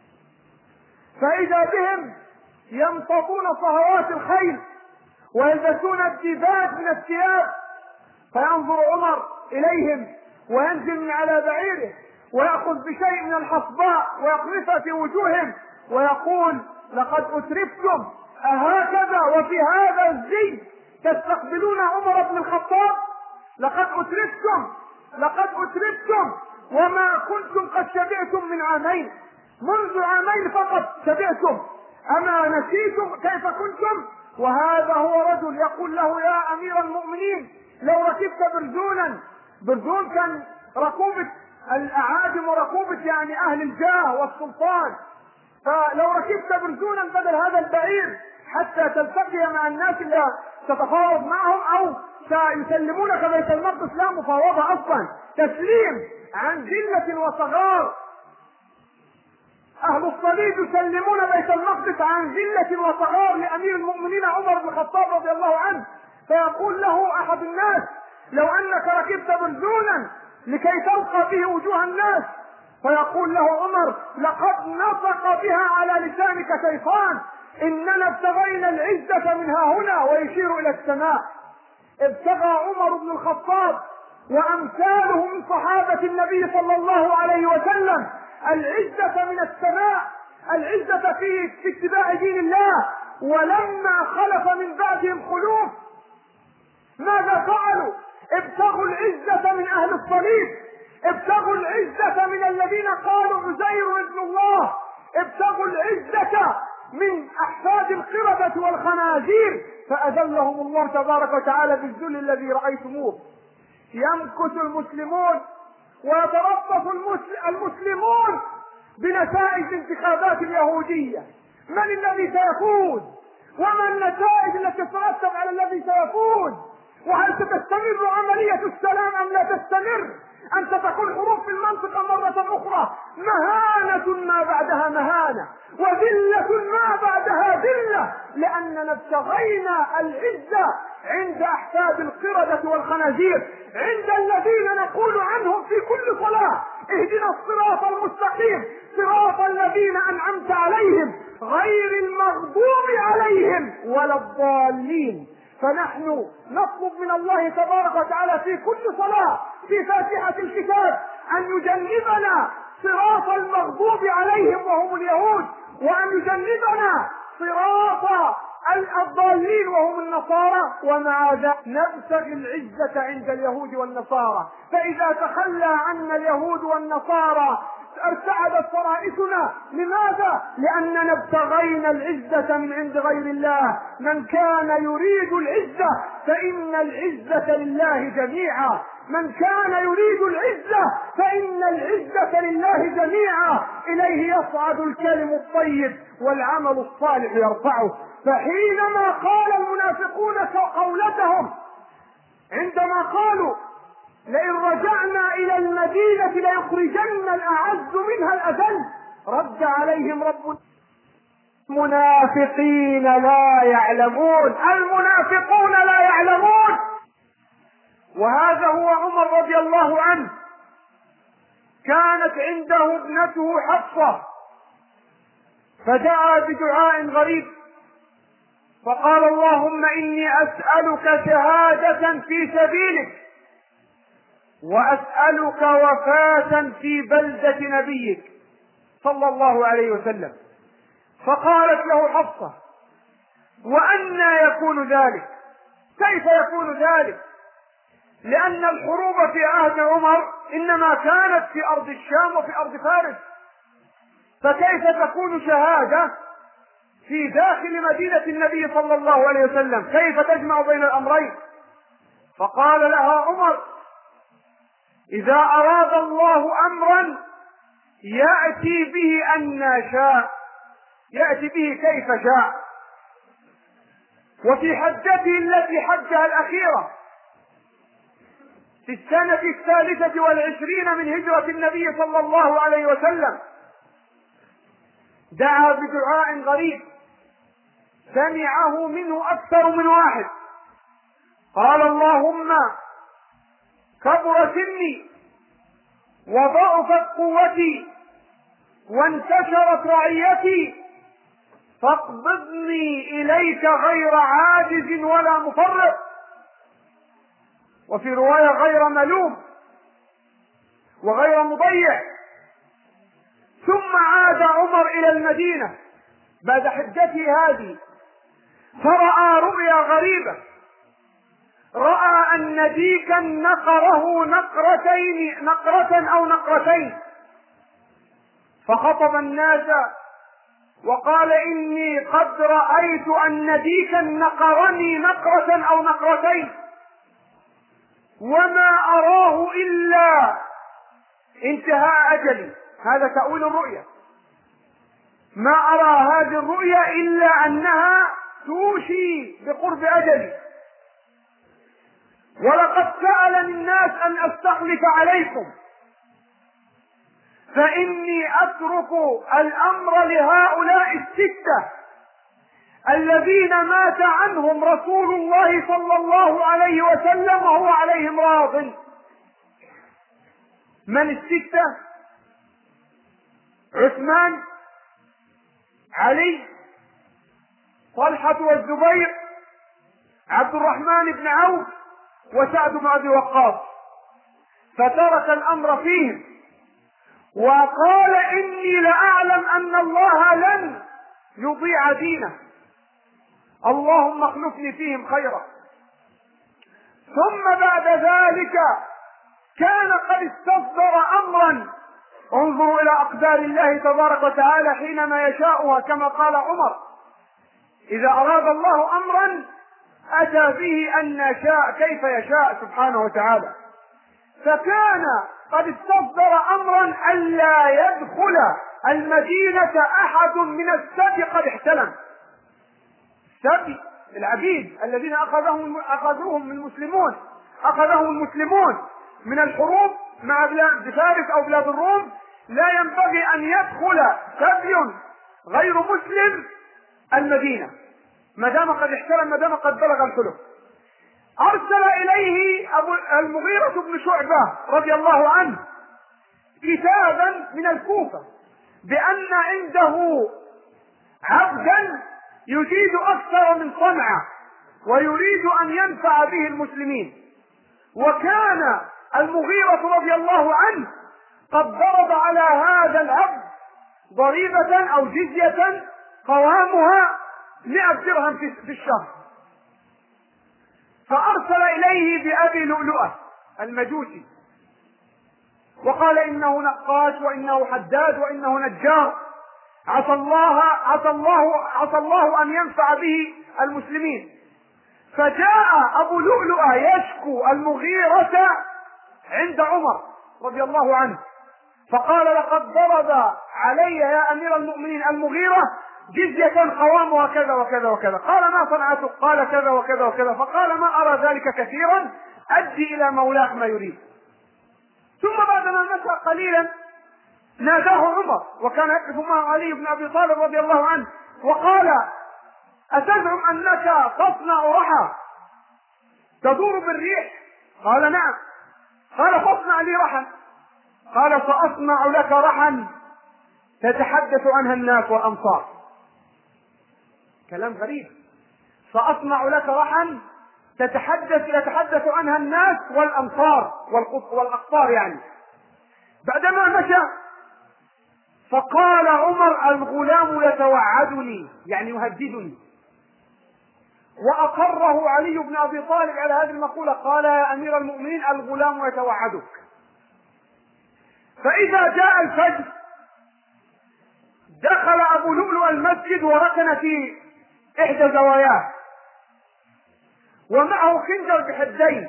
فإذا بهم يمتطون صهوات الخيل ويلبسون الدباج من الثياب، فينظر عمر إليهم وينزل من على بعيره ويأخذ بشيء من الحصباء ويقذفها في وجوههم ويقول لقد أترفتم، أهكذا وفي هذا الزي تستقبلون عمر بن الخطاب؟ لقد أترفتم وما كنتم قد شبعتم من عامين، منذ عامين فقط شبعتم، أما نسيتم كيف كنتم؟ وهذا هو رجل يقول له يا أمير المؤمنين لو ركبت برزون كان ركوبة الأعاجم وركوبة يعني أهل الجاه والسلطان، فلو ركبت برزونا بدل هذا البعير حتى تلتقي مع الناس اللي تتفاوض معهم أو سيسلمونك بيت المقدس، لا مفاوضة أصلا، تسليم عن ذلة وصغار. أهل الصليب يسلمون بيت المقدس عن ذلة وصغار لأمير المؤمنين عمر بن الخطاب رضي الله عنه، فيقول له أحد الناس لو أنك ركبت برزونا لكي تلقى به وجوه الناس، فيقول له عمر لقد نطق بها على لسانك شيطان، إننا ابتغينا العزة من ها هنا، ويشير إلى السماء. ابتغى عمر بن الخطاب وأمثاله من صحابة النبي صلى الله عليه وسلم العزة من السماء، العزة في اتباع دين الله. ولما خلف من بعدهم خلوف ماذا فعلوا؟ ابتغوا العزة من أهل الصليب، ابتغوا العزة من الذين قالوا عزير ابن الله، ابتغوا العزة من أحفاد القردة والخنازير، فأذلهم الله تبارك وتعالى بالذل الذي رأيتموه. يمكث المسلمون ويتربص المسلمون بنتائج انتخابات اليهودية. من الذي سيفوز؟ وما النتائج التي تترتب على الذي سيفوز؟ وهل ستستمر عملية السلام أم لا تستمر؟ أن تكون حروب في المنطقة مرة أخرى مهانة ما بعدها مهانة، وذلة ما بعدها ذلة، لأننا ابتغينا العزة عند أحفاد القردة والخنازير، عند الذين نقول عنهم في كل صلاة اهدنا الصراط المستقيم صراط الذين أنعمت عليهم غير المغضوب عليهم ولا الضالين. فنحن نطلب من الله تبارك وتعالى في كل صلاة في فاتحة الكتاب أن يجنبنا صراط المغضوب عليهم وهم اليهود، وأن يجنبنا صراط الضالين وهم النصارى، ومع ذلك نبتغي العزة عند اليهود والنصارى. فإذا تخلى عنا اليهود والنصارى ارتعدت فرائسنا. لماذا؟ لأننا ابتغينا العزة من عند غير الله. من كان يريد العزة فإن العزة لله جميعا، من كان يريد العزة فإن العزة لله جميعا، إليه يصعد الكلم الطيب والعمل الصالح يرفعه. فحينما قال المنافقون قولتهم عندما قالوا لئن رجعنا إلى المدينة ليخرجن الأعز منها الأذل، رد عليهم رب المنافقين لا يعلمون، المنافقون لا يعلمون. وهذا هو عمر رضي الله عنه، كانت عنده ابنته حفصة فدعا بدعاء غريب فقال اللهم إني أسألك شهادة في سبيلك وأسألك وفاة في بلدة نبيك صلى الله عليه وسلم. فقالت له حفصة وأنى يكون ذلك؟ كيف يكون ذلك؟ لأن الحروب في عهد عمر إنما كانت في أرض الشام وفي أرض فارس، فكيف تكون شهادة في داخل مدينة النبي صلى الله عليه وسلم؟ كيف تجمع بين الأمرين؟ فقال لها عمر إذا أراد الله أمرا يأتي به أن شاء، يأتي به كيف شاء. وفي حجته التي حجها الأخيرة في السنة 23 من هجرة النبي صلى الله عليه وسلم دعا بدعاء غريب سمعه منه أكثر من واحد. قال اللهم كبر سني وضعفت قوتي وانتشرت رعيتي فاقبضني إليك غير عاجز ولا مفرط، وفي رواية غير ملوم وغير مضيع. ثم عاد عمر إلى المدينة بعد حجته هذه فرأى رؤيا غريبة، رأى أن ديكا نقره نقرة أو نقرتين، فخطب الناس وقال إني قد رأيت أن ديكا نقرني نقرة أو نقرتين وما أراه إلا انتهاء أجلي. هذا تأويل الرؤيا، ما أرى هذه الرؤيا إلا أنها توشي بقرب أجلي. ولقد سألني الناس أن أستخلف عليكم فإني أترك الأمر لهؤلاء الستة الذين مات عنهم رسول الله صلى الله عليه وسلم وهو عليهم راض. من الستة؟ عثمان، علي، طلحة والزبير، عبد الرحمن بن عوف، وسعد بن أبي وقاص. فترك الأمر فيهم وقال إني لأعلم أن الله لن يضيع دينه، اللهم اخلفني فيهم خيرا. ثم بعد ذلك كان قد استصدر أمرا، انظروا إلى أقدار الله تبارك وتعالى حينما يشاءها، كما قال عمر: إذا أراد الله أمرا أتى به أن يشاء كيف يشاء سبحانه وتعالى. فكان قد استصدر أمرا ألا يدخل المدينة أحد من السبي قد احتلم. السبي العبيد الذين أخذوهم المسلمون من الحروب مع بلاد فارس أو بلاد الروم، لا ينبغي أن يدخل سبي غير مسلم المدينة ما دام قد احتلم، ما دام قد بلغ الحلم. أرسل إليه المغيرة بن شعبة رضي الله عنه كتابا من الكوفة بأن عنده عبدا يجيد أكثر من صنعة ويريد أن ينفع به المسلمين. وكان المغيرة رضي الله عنه قد ضرب على هذا العبد ضريبة أو جزية قوامها 100 درهم في الشهر. فأرسل إليه بأبي لؤلؤة المجوسي وقال: إنه نقاش وإنه حداد وإنه نجار، عسى الله أن ينفع به المسلمين. فجاء أبو لؤلؤة يشكو المغيرة عند عمر رضي الله عنه، فقال: لقد ضرب علي يا أمير المؤمنين المغيرة جزية قوامها كذا وكذا وكذا. قال: ما صنعته؟ قال: كذا وكذا وكذا. فقال: ما أرى ذلك كثيرا، أدي إلى مولاك ما يريد. ثم بعدما مشى قليلا ناداه عمر، وكان يقف معه علي بن أبي طالب رضي الله عنه، وقال: أتزعم أنك تصنع رحى تدور بالريح؟ قال: نعم. قال: فاصنع لي رحى. قال: سأصنع لك رحى تتحدث عنها الناس والأمصار. كلام غريب. سأصنع لك رحى يتحدث عنها الناس والأمصار والأقطار يعني. بعدما مشى فقال عمر: الغلام يتوعدني، يعني يهددني. وأقره علي بن أبي طالب على هذه المقولة، قال: يا أمير المؤمنين الغلام يتوعدك. فإذا جاء الفجر دخل أبو لؤلؤ المسجد وركن في إحدى زواياه ومعه خنجر بحدين،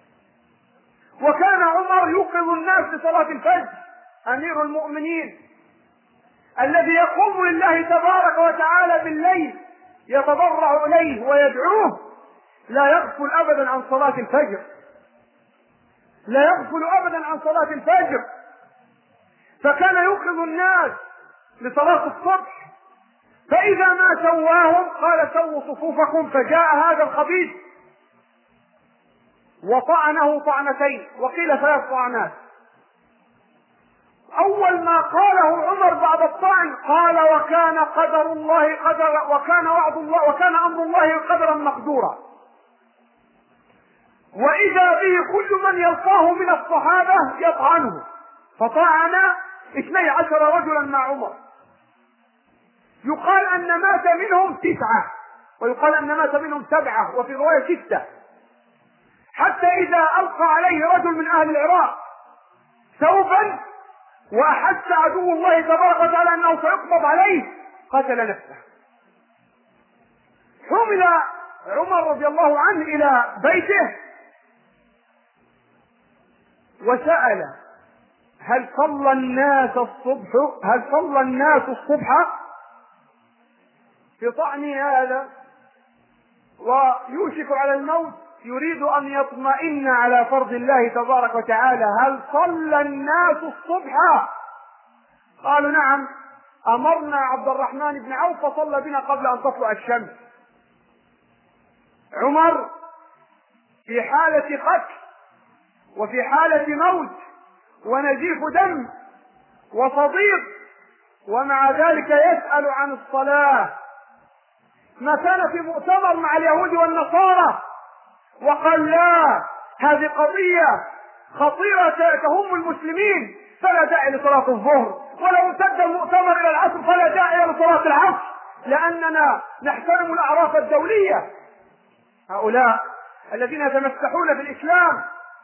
وكان عمر يوقظ الناس لصلاة الفجر، أمير المؤمنين الذي يقوم لله تبارك وتعالى بالليل يتضرع إليه ويدعوه، لا يغفل أبدا عن صلاة الفجر، لا يغفل أبدا عن صلاة الفجر. فكان يوقظ الناس لصلاة الصبح، فإذا ما سواهم قال: سووا صفوفكم. فجاء هذا الخبيث وطعنه طعنتين، وقيل 3 طعنات. أول ما قاله عمر بعد الطعن قال: وكان قدر الله قدر، وكان وعد الله، وكان أمر الله قدرا مقدورا. وإذا به كل من يلقاه من الصحابة يطعنه. فطعن 12 رجلا مع عمر، يقال أن مات منهم 9 ويقال أن مات منهم 7 وفي رواية 6، حتى إذا ألقى عليه رجل من أهل العراق ثوبا وأحس عدو الله تبارك وتعالى أنه سيقبض عليه قتل نفسه. حمل عمر رضي الله عنه إلى بيته وسأل: هل صلى الناس الصبح؟ في طعنه هذا ويوشك على الموت يريد أن يطمئن على فرض الله تبارك وتعالى: هل صلى الناس الصبح؟ قالوا: نعم، أمرنا عبد الرحمن بن عوف فصلى بنا قبل أن تطلع الشمس. عمر في حالة قتل وفي حالة موت ونزيف دم وصديق، ومع ذلك يسأل عن الصلاة. ما كان في مؤتمر مع اليهود والنصارى وقال: لا، هذه خطيرة تهم المسلمين فلا داعي لصلاة الظهر، ولو امتد المؤتمر إلى العصر فلا داعي لصلاة العصر، لأننا نحترم الأعراف الدولية. هؤلاء الذين يتمسحون بالإسلام.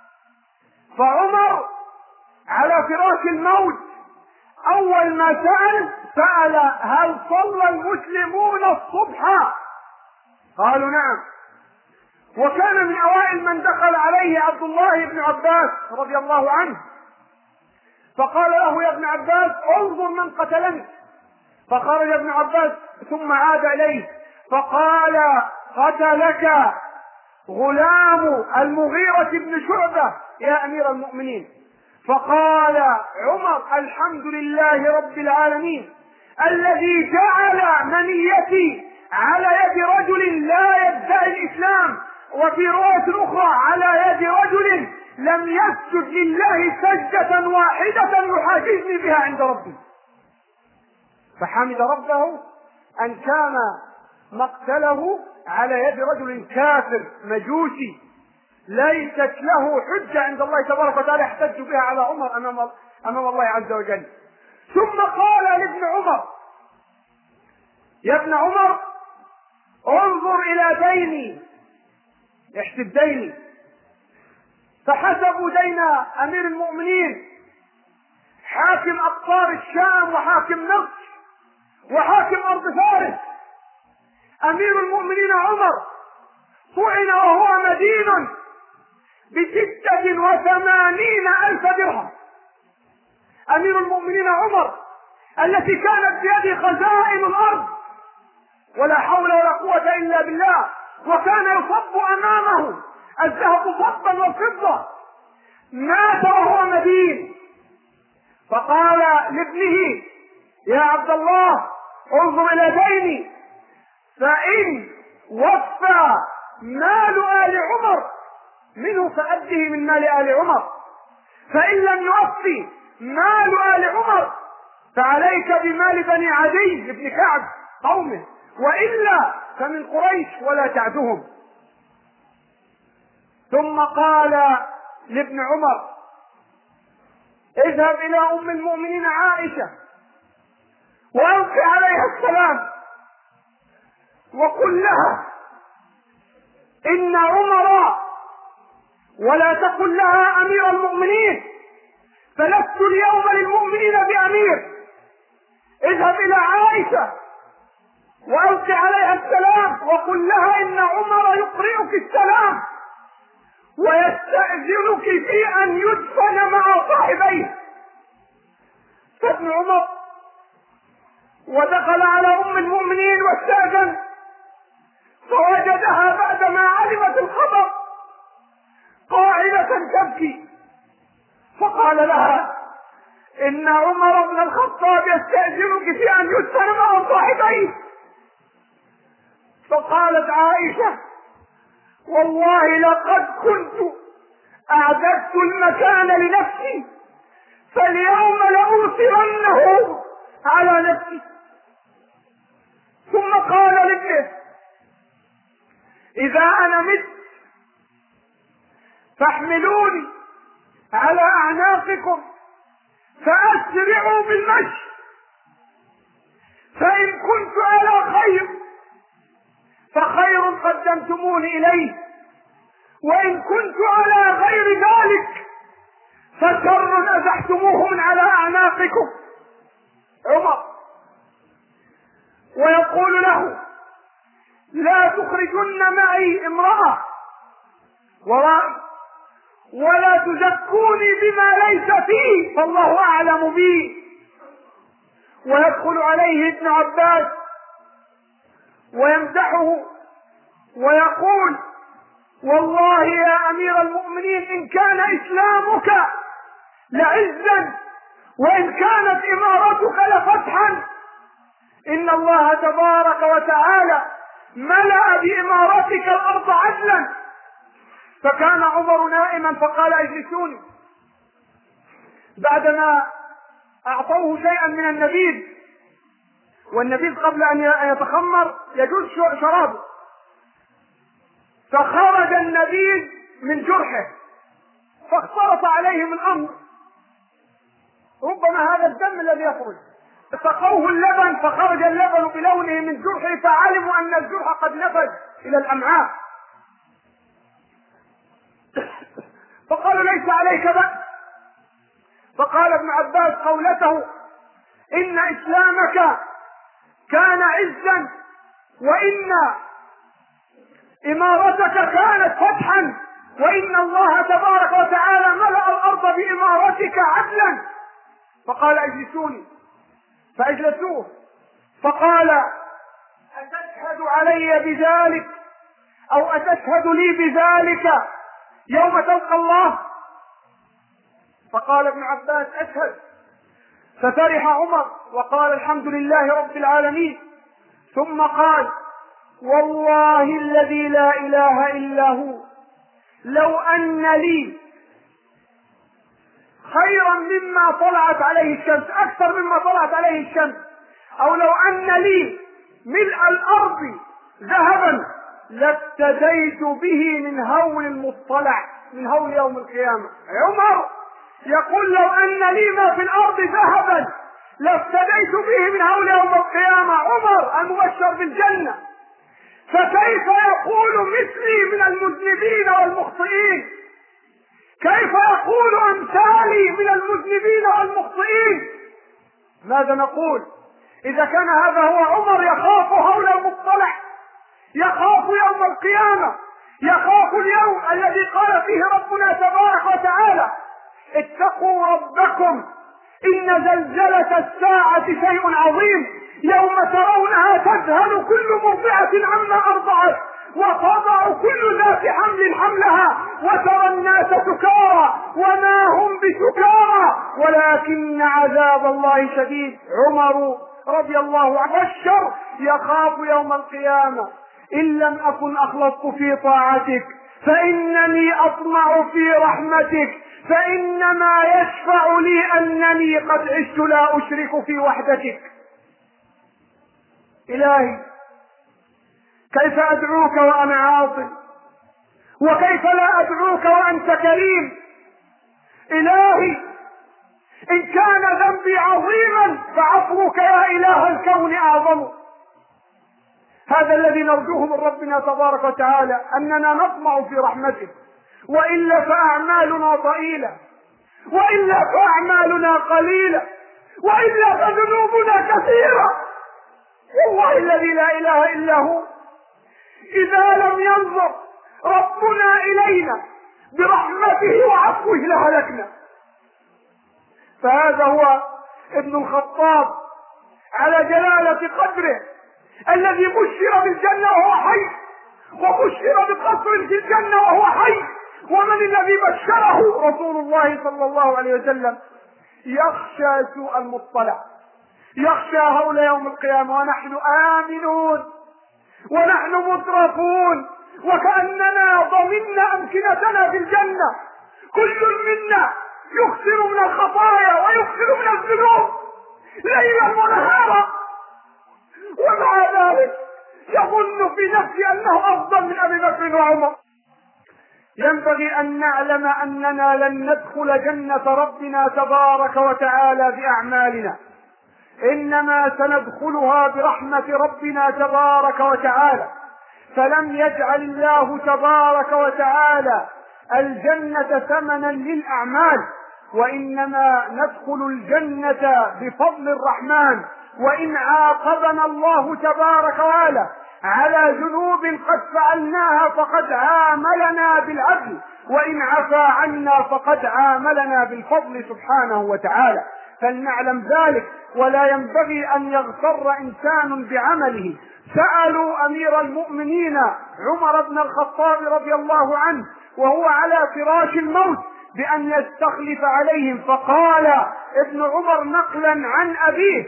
فعمر على فراش الموت أول ما سأل هل صلى المسلمون الصبح؟ قالوا نعم. وكان من أوائل من دخل عليه عبد الله بن عباس رضي الله عنه، فقال له يا ابن عباس انظر من قتلني. فخرج ابن عباس ثم عاد إليه فقال قتلك غلام المغيرة بن شعبة يا أمير المؤمنين. فقال عمر الحمد لله رب العالمين الذي جعل منيتي على يد رجل لا يدعي الإسلام، وفي رواية أخرى على يد رجل لم يسجد لله سجدة واحدة يحاجزني بها عند ربي. فحمد ربه أن كان مقتله على يد رجل كافر مجوسي ليست له حجة عند الله تبارك وتعالى يحتج بها على عمر أمام الله عز وجل. ثم قال لابن عمر يا ابن عمر انظر إلى ديني، احسب ديني. فحسبوا دين أمير المؤمنين حاكم أقطار الشام وحاكم نصر وحاكم أرض فارس. أمير المؤمنين عمر طعن وهو مدين ب86,000 درهم. أمير المؤمنين عمر التي كانت بيده خزائن الأرض ولا حول ولا قوة إلا بالله، وكان يصب أمامه الذهب صبا والفضة، مات وهو مدين. فقال لابنه يا عبد الله انظر إلى ديني، فإن وفى مال آل عمر منه فأده من مال آل عمر، فإن لم يوفي مال آل عمر فعليك بمال بني عدي بن كعب قومه، وإلا فمن قريش ولا تعدهم. ثم قال لابن عمر اذهب إلى أم المؤمنين عائشة وألقي عليها السلام وقل لها إن عمر، ولا تقل لها أمير المؤمنين فلست اليوم للمؤمنين بأمير. اذهب إلى عائشة وألقي عليها السلام وقل لها إن عمر يقرئك السلام ويستأذنك في أن يدفن مع صاحبيه. فابن عمر ودخل على أم المؤمنين واستأذن، فوجدها بعدما علمت الخبر قاعدة تبكي، فقال لها إن عمر بن الخطاب يستأذنك في أن يدفن مع صاحبيه. فقالت عائشة والله لقد كنت أعددت المكان لنفسي فاليوم لأوثرنه على نفسي. ثم قال لابنه إذا أنا مت فاحملوني على أعناقكم فأسرعوا بالمشي، فإن كنت على خير فخير قدمتموني إليه، وإن كنت على غير ذلك فشر أزحتموه من على أعناقكم. عمر ويقول له لا تخرجن معي امرأة ورائي ولا تزكوني بما ليس فيه فالله أعلم بي. ويدخل عليه ابن عباس ويمدحه ويقول والله يا أمير المؤمنين إن كان إسلامك لعزا وإن كانت إمارتك لفتحا، إن الله تبارك وتعالى ملأ بإمارتك الأرض عدلا. فكان عمر نائما فقال اجلسوني، بعدما أعطوه شيئا من النبيذ، والنبيذ قبل أن يتخمر يجوز شرابه، فخرج النبيذ من جرحه فاختلط عليهم الأمر، ربما هذا الدم الذي يخرج، سقوه اللبن فخرج اللبن بلونه من جرحه، فعلموا أن الجرح قد نفذ إلى الأمعاء، فقالوا ليس عليك بأس. فقال ابن عباس قولته: إن إسلامك كان عزا، وإن إمارتك كانت فتحا، وإن الله تبارك وتعالى ملأ الأرض بإمارتك عدلا. فقال: اجلسوني، فأجلسوه، فقال: أتشهد علي بذلك أو أتشهد لي بذلك يوم تلقى الله؟ فقال ابن عباس: أشهد. ففرح عمر وقال: الحمد لله رب العالمين. ثم قال: والله الذي لا إله إلا هو، لو أن لي خيرا مما طلعت عليه الشمس، أكثر مما طلعت عليه الشمس، أو لو أن لي ملء الأرض ذهبا لافتديت به من هول المطلع، من هول يوم القيامة. عمر يقول: لو أن لي ما في الأرض ذهبا لافتديت به من هول يوم القيامة. عمر المبشر بالجنة، فكيف يقول مثلي من المذنبين والمخطئين؟ كيف يقول أمثالي من المذنبين والمخطئين؟ ماذا نقول إذا كان هذا هو عمر يخاف هول المطلع، يخاف يوم القيامة، يخاف اليوم الذي قال فيه ربنا تبارك وتعالى: اتقوا ربكم إن زلزلة الساعة شيء عظيم، يوم ترونها تذهل كل مرضعة عما أرضعت وتضع كل ذات حمل حملها وترى الناس سكارى وما هم بسكارى ولكن عذاب الله شديد. عمر رضي الله عنه بشر يخاف يوم القيامة: إن لم أكن أخلصت في طاعتك فإنني أطمع في رحمتك، فإنما يشفع لي أنني قد عشت لا أشرك في وحدتك. إلهي، كيف أدعوك وأنا عاصي، وكيف لا أدعوك وأنت كريم؟ إلهي، إن كان ذنبي عظيما فعفوك يا إله الكون أعظم. هذا الذي نرجوه من ربنا تبارك وتعالى، أننا نطمع في رحمته، وإلا فأعمالنا ضئيلة، وإلا فأعمالنا قليلة، وإلا فذنوبنا كثيرة. والله الذي لا إله إلا هو، إذا لم ينظر ربنا إلينا برحمته وعفوه لهلكنا. فهذا هو ابن الخطاب على جلالة قدره، الذي بشر بالجنة وهو حي، وبشر بقصر في الجنة وهو حي. ومن الذي بشره؟ رسول الله صلى الله عليه وسلم. يخشى سوء المطلع، يخشى هول يوم القيامة، ونحن آمنون ونحن مترفون، وكأننا ضمننا أمكنتنا في الجنة. كل منا يكثر من الخطايا ويكثر من الذنوب ليلا ونهارا، ومع ذلك يظن في نفسه أنه أفضل من أبي بكر وعمر. ينبغي أن نعلم أننا لن ندخل جنة ربنا تبارك وتعالى بأعمالنا، إنما سندخلها برحمة ربنا تبارك وتعالى. فلم يجعل الله تبارك وتعالى الجنة ثمنا للأعمال، وإنما ندخل الجنة بفضل الرحمن. وإن عاقبنا الله تبارك وتعالى على ذنوب قد فعلناها فقد عاملنا بالعدل، وإن عفى عنا فقد عاملنا بالفضل سبحانه وتعالى. فلنعلم ذلك، ولا ينبغي أن يغتر إنسان بعمله. سألوا أمير المؤمنين عمر بن الخطاب رضي الله عنه وهو على فراش الموت بأن يستخلف عليهم، فقال ابن عمر نقلا عن أبيه: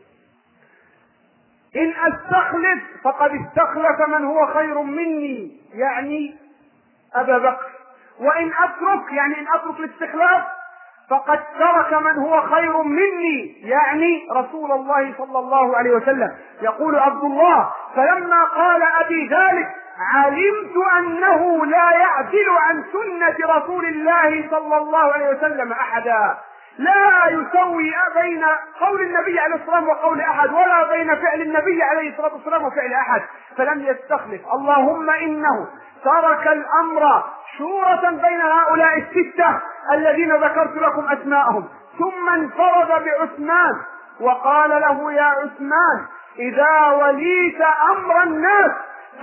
إن أستخلف فقد استخلف من هو خير مني، يعني أبا بكر، وإن أترك، يعني إن أترك الاستخلاف، فقد ترك من هو خير مني، يعني رسول الله صلى الله عليه وسلم. يقول عبد الله: فلما قال أبي ذلك علمت أنه لا يعدل عن سنة رسول الله صلى الله عليه وسلم أحدا، لا يسوي بين قول النبي عليه الصلاة والسلام وقول أحد، ولا بين فعل النبي عليه الصلاة والسلام وفعل أحد، فلم يستخلف. اللهم إنه ترك الأمر شورة بين هؤلاء الستة الذين ذكرت لكم أسماءهم، ثم انفرد بعثمان وقال له: يا عثمان، إذا وليت أمر الناس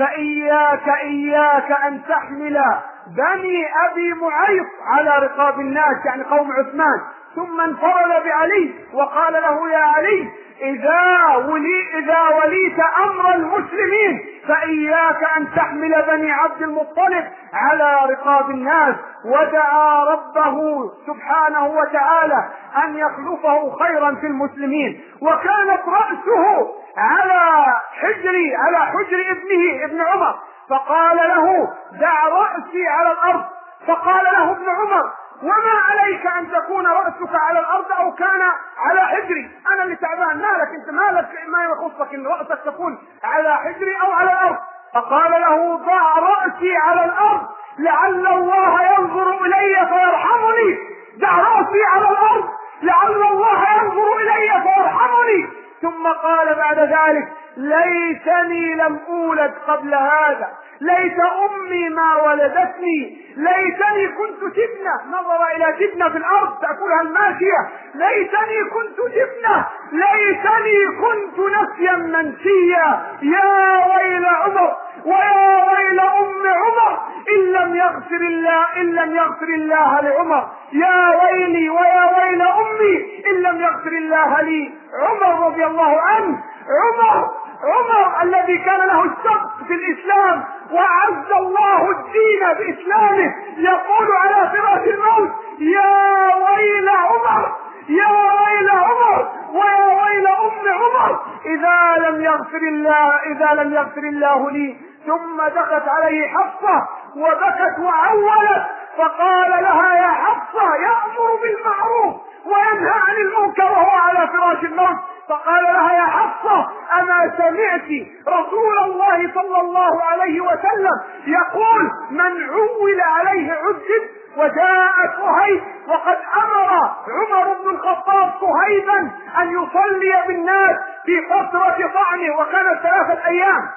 إياك أن تحمل بني أبي معيط على رقاب الناس، يعني قوم عثمان. ثم انفرد بعلي وقال له: يا علي، إذا وليت أمر المسلمين فإياك أن تحمل بني عبد المطلب على رقاب الناس، ودعا ربه سبحانه وتعالى أن يخلفه خيرا في المسلمين. وكانت رأسه على حجر ابنه ابن عمر، فقال له: دع رأسي على الأرض. فقال له ابن عمر: وما عليك أن تكون رأسك على الأرض أو كان على حجري؟ أنا اللي تعبان، مالك أنت؟ ما يخصك أن رأسك تكون على حجري أو على الأرض؟ فقال له: ضع رأسي على الأرض لعل الله ينظر إلي فيرحمني. دع رأسي على الأرض لعل الله ينظر إلي فيرحمني. ثم قال بعد ذلك: ليتني لم أولد قبل هذا، ليت أمي ما ولدتني، ليتني كنت تبنة. نظر إلى تبنة في الأرض تأكلها الماشية: ليتني كنت تبنة، ليتني كنت نسيا منسيا. يا ويل عمر ويا ويل أم عمر إن لم يغفر الله لعمر. يا ويلي ويا ويل أمي إن لم يغفر الله لي. عمر رضي الله عنه، عمر الذي كان له السبق في الإسلام وأعز الله الدين بإسلامه، يقول على فراش الموت: يا ويل عمر، يا ويل عمر ويا ويل أم عمر إذا لم يغفر الله لي. ثم دخلت عليه حفصة وبكت وعولت، فقال لها: يا حفصة، يأمر بالمعروف وينهى عن المنكر وهو على فراش الموت. فقال لها: يا حفصة، أما سمعت رسول الله صلى الله عليه وسلم يقول: من عول عليه عذب؟ وجاء صهيب، وقد أمر عمر بن الخطاب صهيبا أن يصلي بالناس في فترة طعنه، وكانت 3 أيام.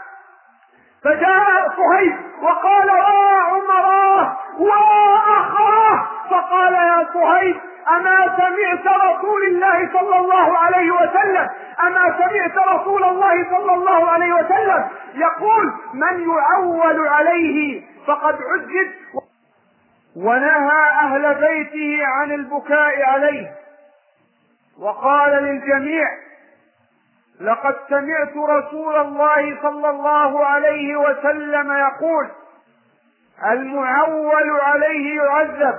فجاء صهيب وقال: عمر وأخاه. فقال: يا صهيب، أما سمعت رسول الله صلى الله عليه وسلم يقول: من يعول عليه فقد عذب، ونهى أهل بيته عن البكاء عليه. وقال للجميع: لقد سمعت رسول الله صلى الله عليه وسلم يقول: المعول عليه يعذب،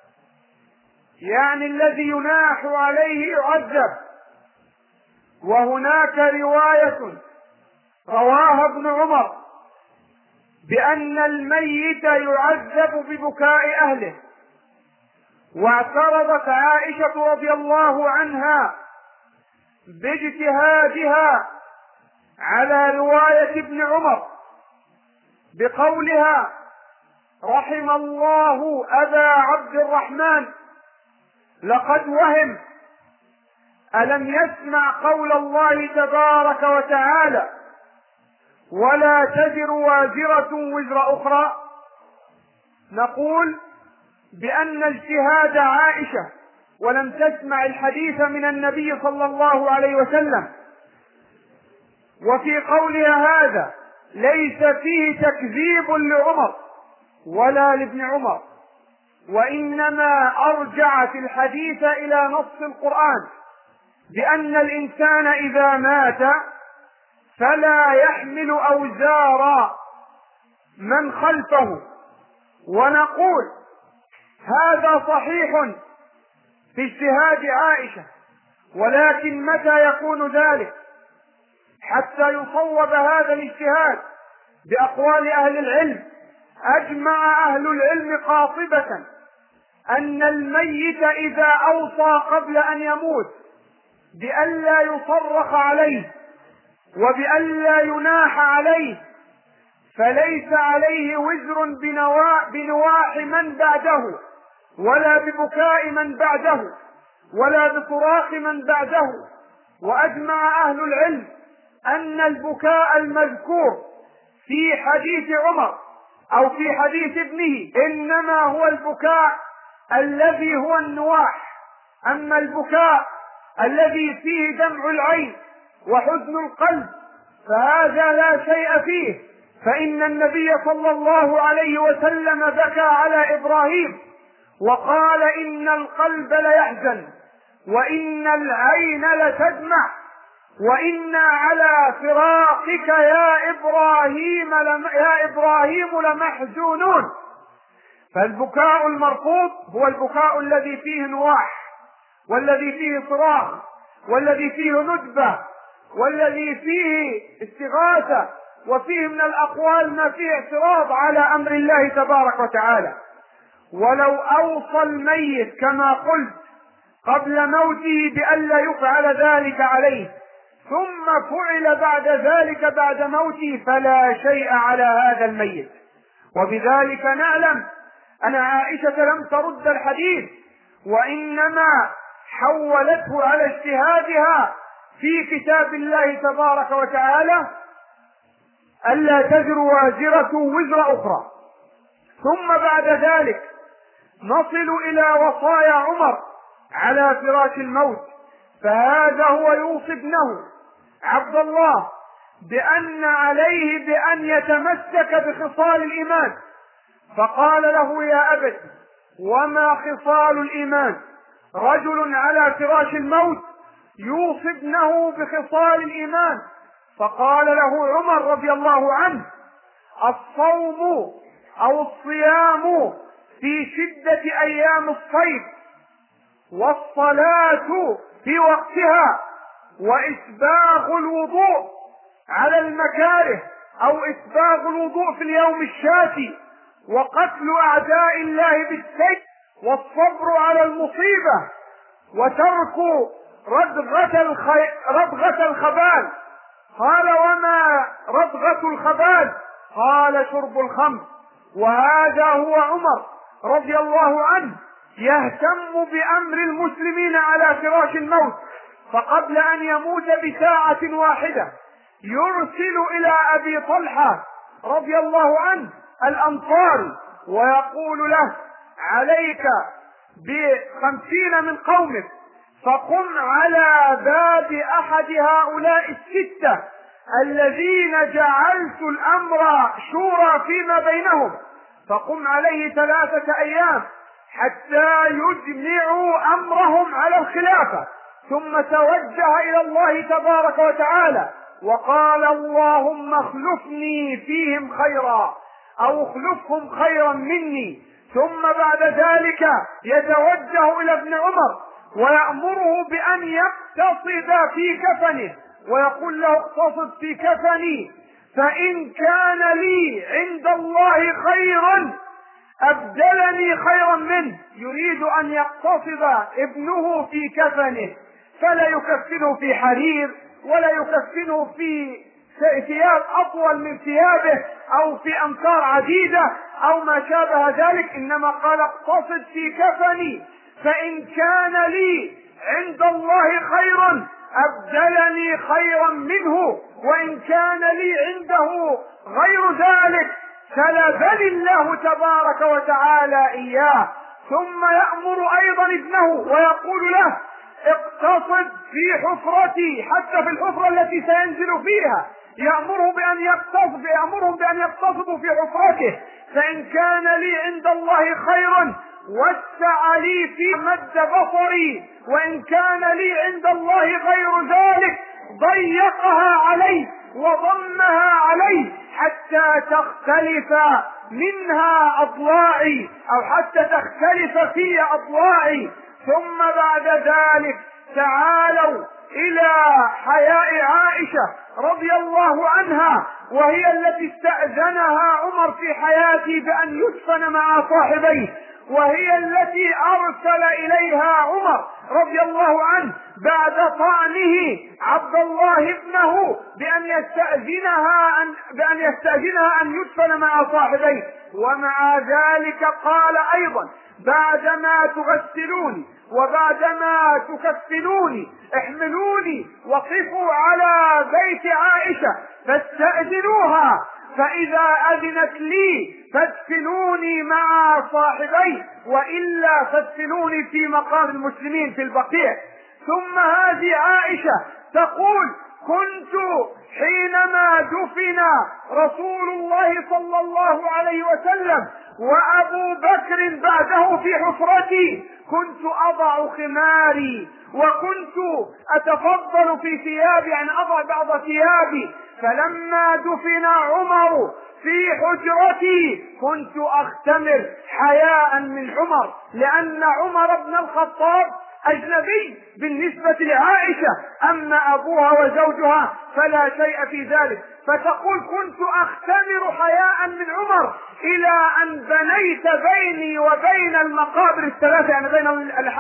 يعني الذي يناح عليه يعذب. وهناك رواية رواها ابن عمر بأن الميت يعذب ببكاء أهله. واعترضت عائشة رضي الله عنها باجتهادها على رواية ابن عمر بقولها: رحم الله أبا عبد الرحمن، لقد وهم، ألم يسمع قول الله تبارك وتعالى: ولا تزر وازرة وزر أخرى؟ نقول بأن اجتهاد عائشة ولم تسمع الحديث من النبي صلى الله عليه وسلم، وفي قولها هذا ليس فيه تكذيب لعمر ولا لابن عمر، وإنما أرجعت الحديث إلى نص القرآن بأن الإنسان إذا مات فلا يحمل أوزار من خلفه. ونقول هذا صحيح في اجتهاد عائشة، ولكن متى يكون ذلك؟ حتى يصوب هذا الاجتهاد بأقوال أهل العلم. أجمع أهل العلم قاطبة أن الميت إذا أوصى قبل أن يموت بألا يصرخ عليه وبألا يناح عليه، فليس عليه وزر بنواح من بعده، ولا ببكاء من بعده، ولا بصراخ من بعده. وأجمع أهل العلم أن البكاء المذكور في حديث عمر أو في حديث ابنه إنما هو البكاء الذي هو النواح. أما البكاء الذي فيه دمع العين وحزن القلب فهذا لا شيء فيه، فإن النبي صلى الله عليه وسلم بكى على إبراهيم وقال إن القلب ليحزن وإن العين لتدمع وإنا على فراقك يا إبراهيم لمحزونون. فالبكاء المرفوض هو البكاء الذي فيه نواح، والذي فيه صراخ، والذي فيه ندبة، والذي فيه استغاثة، وفيه من الأقوال ما فيه اعتراض على أمر الله تبارك وتعالى. ولو أوصى الميت كما قلت قبل موته بألا يفعل ذلك عليه ثم فعل بعد ذلك بعد موته فلا شيء على هذا الميت. وبذلك نعلم أن عائشة لم ترد الحديث، وإنما حولته على اجتهادها في كتاب الله تبارك وتعالى ألا تزر وازرة وزر أخرى. ثم بعد ذلك نصل إلى وصايا عمر على فراش الموت، فهذا هو يوصي ابنه عبد الله بأن عليه بأن يتمسك بخصال الإيمان. فقال له يا أبت وما خصال الإيمان؟ رجل على فراش الموت يوصي ابنه بخصال الإيمان. فقال له عمر رضي الله عنه الصوم أو الصيام في شدة أيام الصيف، والصلاة في وقتها، وإسباغ الوضوء على المكاره أو إسباغ الوضوء في اليوم الشاتي، وقتل أعداء الله بالسيف، والصبر على المصيبة، وترك رضغة الخبال. قال وما رضغة الخبال؟ قال شرب الخمر. وهذا هو عمر رضي الله عنه يهتم بأمر المسلمين على فراش الموت، فقبل أن يموت بساعة واحدة يرسل إلى أبي طلحة رضي الله عنه الأنصاري ويقول له عليك ب50 من قومك فقم على باب أحد هؤلاء الستة الذين جعلت الأمر شورى فيما بينهم، فقم عليه 3 أيام حتى يجمعوا أمرهم على الخلافة. ثم توجه إلى الله تبارك وتعالى وقال اللهم اخلفني فيهم خيرا أو اخلفهم خيرا مني. ثم بعد ذلك يتوجه إلى ابن عمر ويأمره بأن يقتصد في كفنه ويقول له اقتصد في كفني فإن كان لي عند الله خيرا أبدلني خيرا منه. يريد أن يقتصد ابنه في كفنه، فلا يكفنه في حرير ولا يكفنه في ثياب أطول من ثيابه أو في أمتار عديدة أو ما شابه ذلك، إنما قال اقتصد في كفني فإن كان لي عند الله خيرا أبدلني خيرا منه وإن كان لي عنده غير ذلك سلبني الله تبارك وتعالى إياه. ثم يأمر أيضا ابنه ويقول له اقتصد في حفرتي، حتى في الحفرة التي سينزل فيها يأمرهم بأن يقتصدوا في حفرته، فإن كان لي عند الله خيرا وسع لي في مد بصري وإن كان لي عند الله غير ذلك ضيقها علي وضمها علي حتى تختلف منها أضلاعي أو حتى تختلف في أضلاعي. ثم بعد ذلك تعالوا إلى حياء عائشة رضي الله عنها، وهي التي استأذنها عمر في حياته بأن يدفن مع صاحبيه، وهي التي أرسل إليها عمر رضي الله عنه بعد طعنه عبد الله ابنه بأن يستأذنها أن يدفن مع صاحبيه. ومع ذلك قال أيضا: بعدما تغسلوني وبعدما تكفنوني احملوني وقفوا على بيت عائشة فاستأذنوها، فإذا أذنت لي فادفنوني مع صاحبي، وإلا فادفنوني في مقام المسلمين في البقيع. ثم هذه عائشة تقول: كنت حينما دفن رسول الله صلى الله عليه وسلم وأبو بكر بعده في حفرتي كنت أضع خماري وكنت أتفضل في ثيابي، يعني أضع بعض ثيابي، فلما دفن عمر في حجرتي كنت أختمر حياء من عمر، لأن عمر بن الخطاب أجنبي بالنسبة لعائشة، أما أبوها وزوجها فلا شيء في ذلك. فتقول: كنت أختمر حياء من عمر إلى أن بنيت بيني وبين المقابر الثلاثة، يعني بين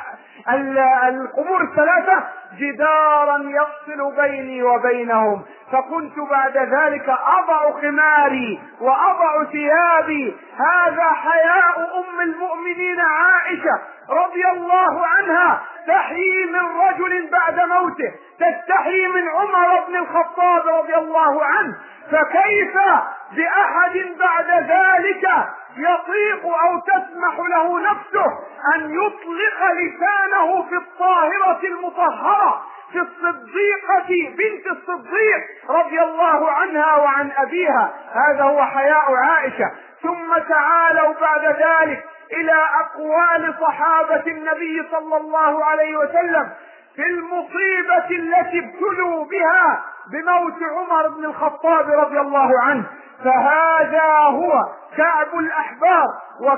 القبور الثلاثة، جدارا يفصل بيني وبينهم، فكنت بعد ذلك أضع خماري وأضع ثيابي. هذا حياء أم المؤمنين عائشة رضي الله عنها، تحيي من رجل بعد موته، تستحي من عمر بن الخطاب رضي الله عنه، فكيف بأحد بعد ذلك يطيق أو تسمح له نفسه أن يطلق لسانه في الطاهرة المطهرة، في الصديقة بنت الصديق رضي الله عنها وعن أبيها؟ هذا هو حياء عائشة. ثم تعالوا بعد ذلك إلى أقوال صحابة النبي صلى الله عليه وسلم في المصيبة التي ابتلوا بها بموت عمر بن الخطاب رضي الله عنه. فهذا هو كعب الأحبار،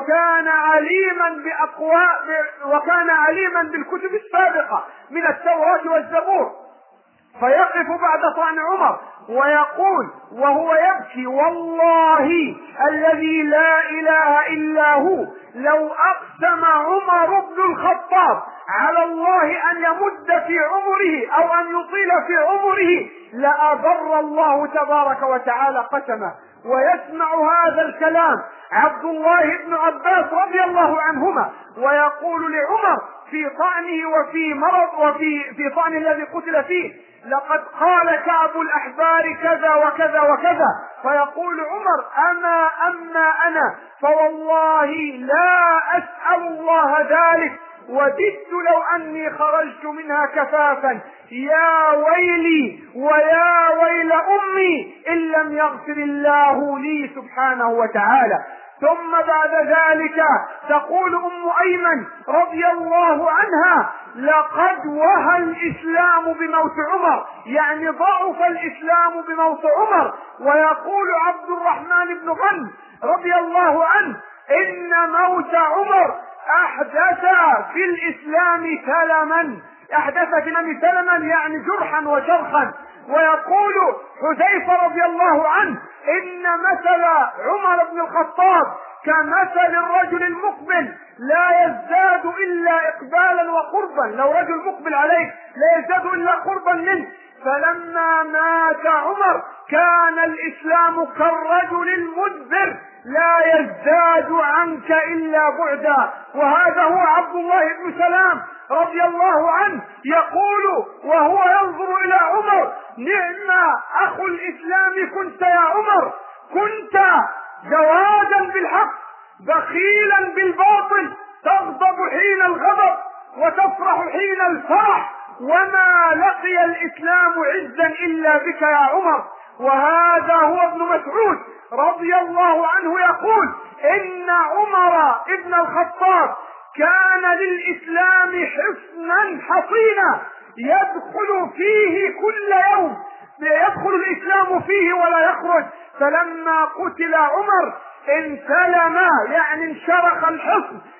وكان عليما بالكتب السابقة من التوراة والزبور، فيقف بعد طعن عمر ويقول وهو يبكي: والله الذي لا إله إلا هو لو أقسم عمر بن الخطاب على الله أن يمد في عمره أو أن يطيل في عمره لأبر الله تبارك وتعالى قسمه. ويسمع هذا الكلام عبد الله بن عباس رضي الله عنهما، ويقول لعمر في طعنه وفي طعن الذي قتل فيه: لقد قال كعب الأحبار كذا وكذا وكذا. فيقول عمر: أما أنا فوالله لا أسأل الله ذلك، وددت لو أني خرجت منها كفافا، يا ويلي ويا ويل أمي إن لم يغفر الله لي سبحانه وتعالى. ثم بعد ذلك تقول أم أيمن رضي الله عنها: لقد وهى الإسلام بموت عمر، يعني ضعف الإسلام بموت عمر. ويقول عبد الرحمن بن غنم رضي الله عنه: إن موت عمر أحدث في الإسلام سلما، يعني جرحا وشرخا. ويقول حذيفة رضي الله عنه: إن مثل عمر بن الخطاب كمثل الرجل المقبل لا يزداد إلا إقبالا وقربا، لو رجل مقبل عليك لا يزداد إلا قربا منه. فلما مات عمر كان الإسلام كالرجل المدبر لا يزداد عنك إلا بعدا. وهذا هو عبد الله بن سلام رضي الله عنه يقول وهو ينظر إلى عمر: نعم أخو الإسلام كنت يا عمر، كنت جوادا بالحق بخيلا بالباطل، تغضب حين الغضب وتفرح حين الفرح، وما لقي الإسلام عزا إلا بك يا عمر. وهذا هو ابن مسعود رضي الله عنه يقول: إن عمر ابن الخطاب كان للإسلام حصنا حصينا يدخل فيه كل يوم، يدخل الإسلام فيه ولا يخرج. فلما قتل عمر انسلم، يعني انشرخ الحصن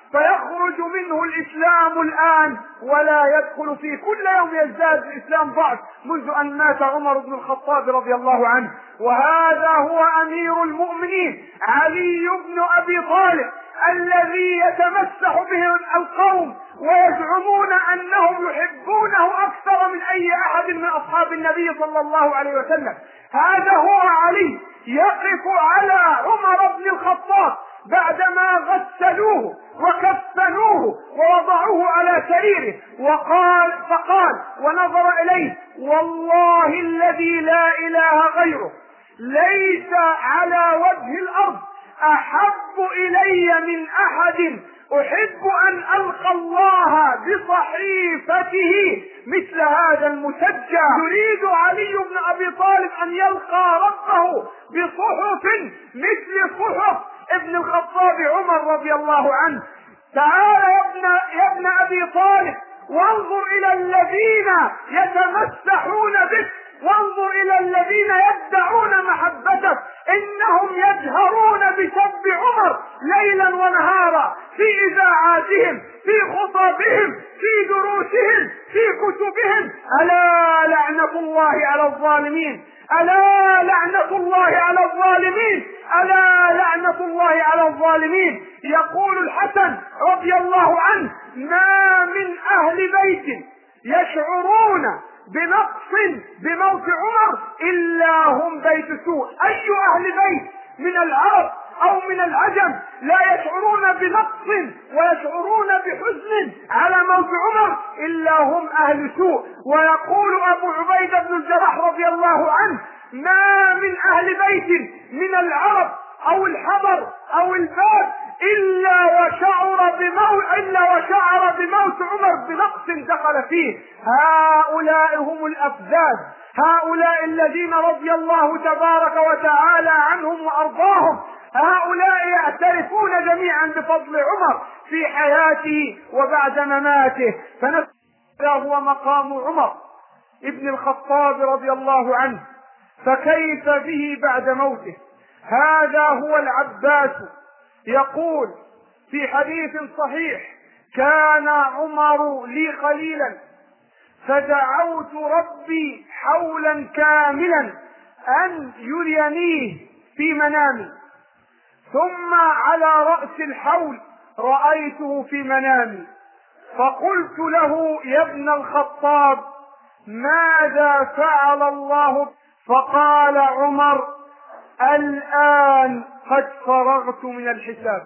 فيخرج منه الإسلام الآن ولا يدخل فيه، كل يوم يزداد الإسلام ضعف منذ أن مات عمر بن الخطاب رضي الله عنه. وهذا هو أمير المؤمنين علي بن أبي طالب الذي يتمسح به القوم ويزعمون أنهم يحبونه أكثر من أي أحد من أصحاب النبي صلى الله عليه وسلم. هذا هو علي يقف على عمر بن الخطاب بعدما غسلوه وكفنوه ووضعوه على سريره فقال ونظر إليه: والله الذي لا إله غيره ليس على وجه الأرض أحب إلي من أحد أحب أن ألقى الله بصحيفته مثل هذا المسجى. يريد علي بن أبي طالب أن يلقى ربه بصحف مثل صحف ابن الخطاب عمر رضي الله عنه. تعال يا ابن أبي طالب وانظر إلى الذين يتمسحون بك، وانظر إلى الذين يدعون محبتك، إنهم يجهرون بسب عمر ليلا ونهارا في إذاعاتهم، في خطبهم، في دروسهم، في كتبهم. ألا لعنة الله على الظالمين، ألا لعنة الله على الظالمين، ألا لعنة الله على الظالمين. يقول الحسن رضي الله عنه: ما من أهل بيت يشعرون بنقص بموت عمر إلا هم بيت سوء. أي أهل بيت من العرب أو من العجم لا يشعرون بنقص ويشعرون بحزن على موت عمر إلا هم أهل سوء. ويقول أبو عبيدة بن الجراح رضي الله عنه: ما من أهل بيت من العرب أو الحضر أو الباب إلا وشعر بموت عمر بنقص دخل فيه. هؤلاء هم الأفذاذ، هؤلاء الذين رضي الله تبارك وتعالى عنهم وأرضاهم، هؤلاء يعترفون جميعا بفضل عمر في حياته وبعد مماته. فنفسه هو مقام عمر ابن الخطاب رضي الله عنه، فكيف به بعد موته؟ هذا هو العباس يقول في حديث صحيح: كان عمر لي خليلا فدعوت ربي حولا كاملا أن يرينيه في منامي، ثم على رأس الحول رأيته في منامي فقلت له: يا ابن الخطاب ماذا فعل الله؟ فقال عمر: الآن قد فرغت من الحساب.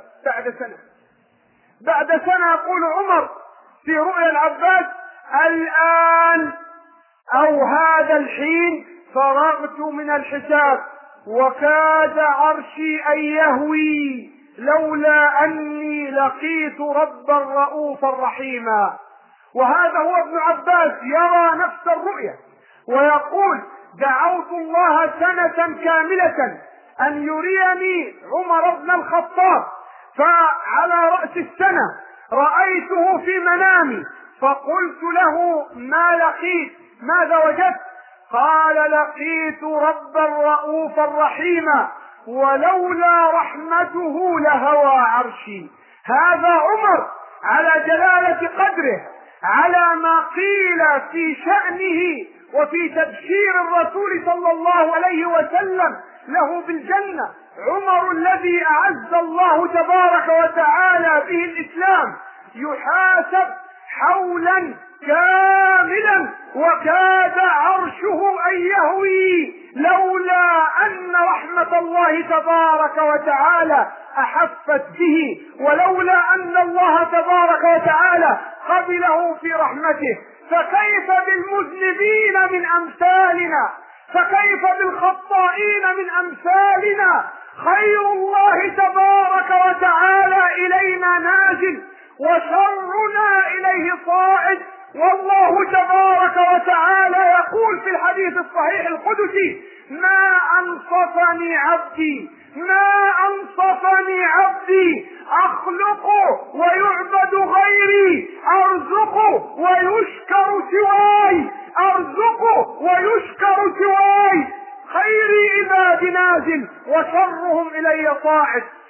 بعد سنة يقول عمر في رؤيا العباس: الآن أو هذا الحين فرغت من الحساب، وكاد عرشي أن يهوي لولا أني لقيت ربا رؤوفا رحيما. وهذا هو ابن عباس يرى نفس الرؤيا ويقول: دعوت الله سنة كاملة أن يريني عمر بن الخطاب، فعلى رأس السنة رأيته في منامي فقلت له: ما لقيت؟ ماذا وجدت؟ قال: لقيت ربا رؤوفا رحيما ولولا رحمته لهوى عرشي. هذا عمر على جلالة قدره، على ما قيل في شأنه وفي تبشير الرسول صلى الله عليه وسلم له بالجنة. عمر الذي أعز الله تبارك وتعالى به الإسلام يحاسب حولا كاملا وكاد عرشه أن يهوي لولا أن رحمة الله تبارك وتعالى أحفت به، ولولا أن الله تبارك وتعالى قبله في رحمته. فكيف بالمذنبين من أمثالنا؟ فكيف بالخطائين من أمثالنا؟ خير الله تبارك وتعالى إلينا نازل وشرنا إليه صاعد. والله تبارك وتعالى يقول في الحديث الصحيح القدسي: ما أنصفني عبدي، ما أنصفني عبدي، أخلق ويعبد غيري، أرزق ويشكر سواي، أرزق ويشكر سواي. خير عبادي نازل وشرهم إلي صاعد.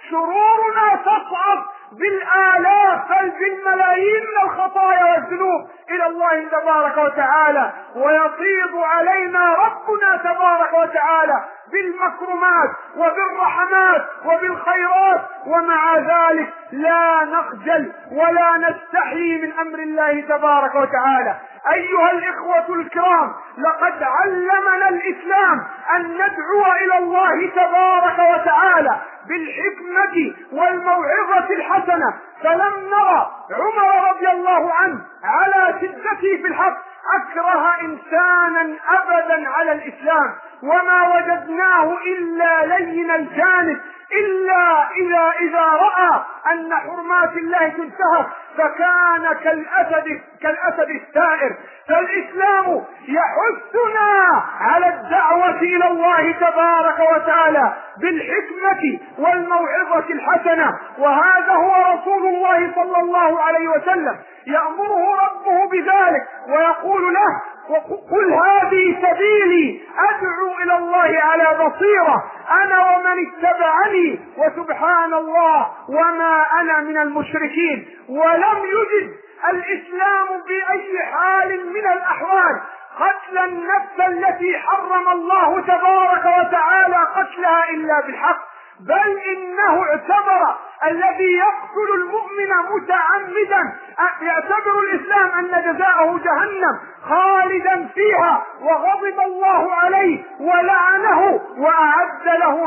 شرورنا تصعد بالآلاف بل بالملايين من الخطايا والذنوب إلى الله تبارك وتعالى، ويفيض علينا ربنا تبارك وتعالى بالمكرمات وبالرحمات وبالخيرات، ومع ذلك لا نخجل ولا نستحي من أمر الله تبارك وتعالى. أيها الإخوة الكرام، لقد علمنا الإسلام أن ندعو إلى الله تبارك وتعالى بالحكمة والموعظة الحسنة، فلم نرى عمر رضي الله عنه على شدته في الحق أكره إنسانا أبدا على الإسلام، وما وجدناه إلا لين الجانب، إلا إذا رأى أن حرمات الله تنتهك فكان كالأسد الثائر. فالإسلام يحثنا على الدعوة إلى الله تبارك وتعالى بالحكمة والموعظة الحسنة، وهذا هو رسول الله صلى الله عليه وسلم يأمره ربه بذلك ويقول له: وقل هذه سبيلي أدعو إلى الله على بصيرة أنا ومن اتبعني وسبحان الله وما أنا من المشركين. ولم يجد الإسلام بأي حال من الأحوال قتل النفس التي حرم الله تبارك وتعالى قتلها إلا بالحق، بل إنه اعتبر الذي يقتل المؤمن متعمدا، يعتبر الإسلام أن جزاءه جهنم خالدا فيها، وغضب الله عليه ولعنه وأعد له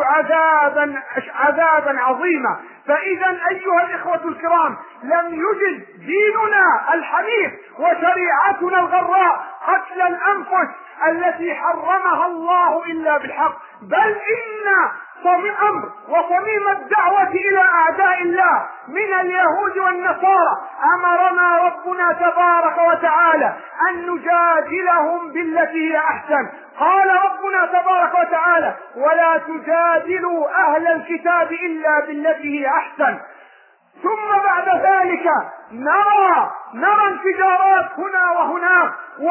عذابا عظيما. فإذا أيها الإخوة الكرام، لم يجد ديننا الحنيف وشريعتنا الغراء قتل الأنفس التي حرمها الله إلا بالحق، بل إن أمر وصميم الدعوة إلى أعداء الله من اليهود والنصارى أمرنا ربنا تبارك وتعالى أن نجادلهم بالتي هي أحسن. قال ربنا تبارك وتعالى: ولا تجادلوا أهل الكتاب إلا بالتي هي أحسن. ثم بعد ذلك نرى انفجارات هنا وهناك،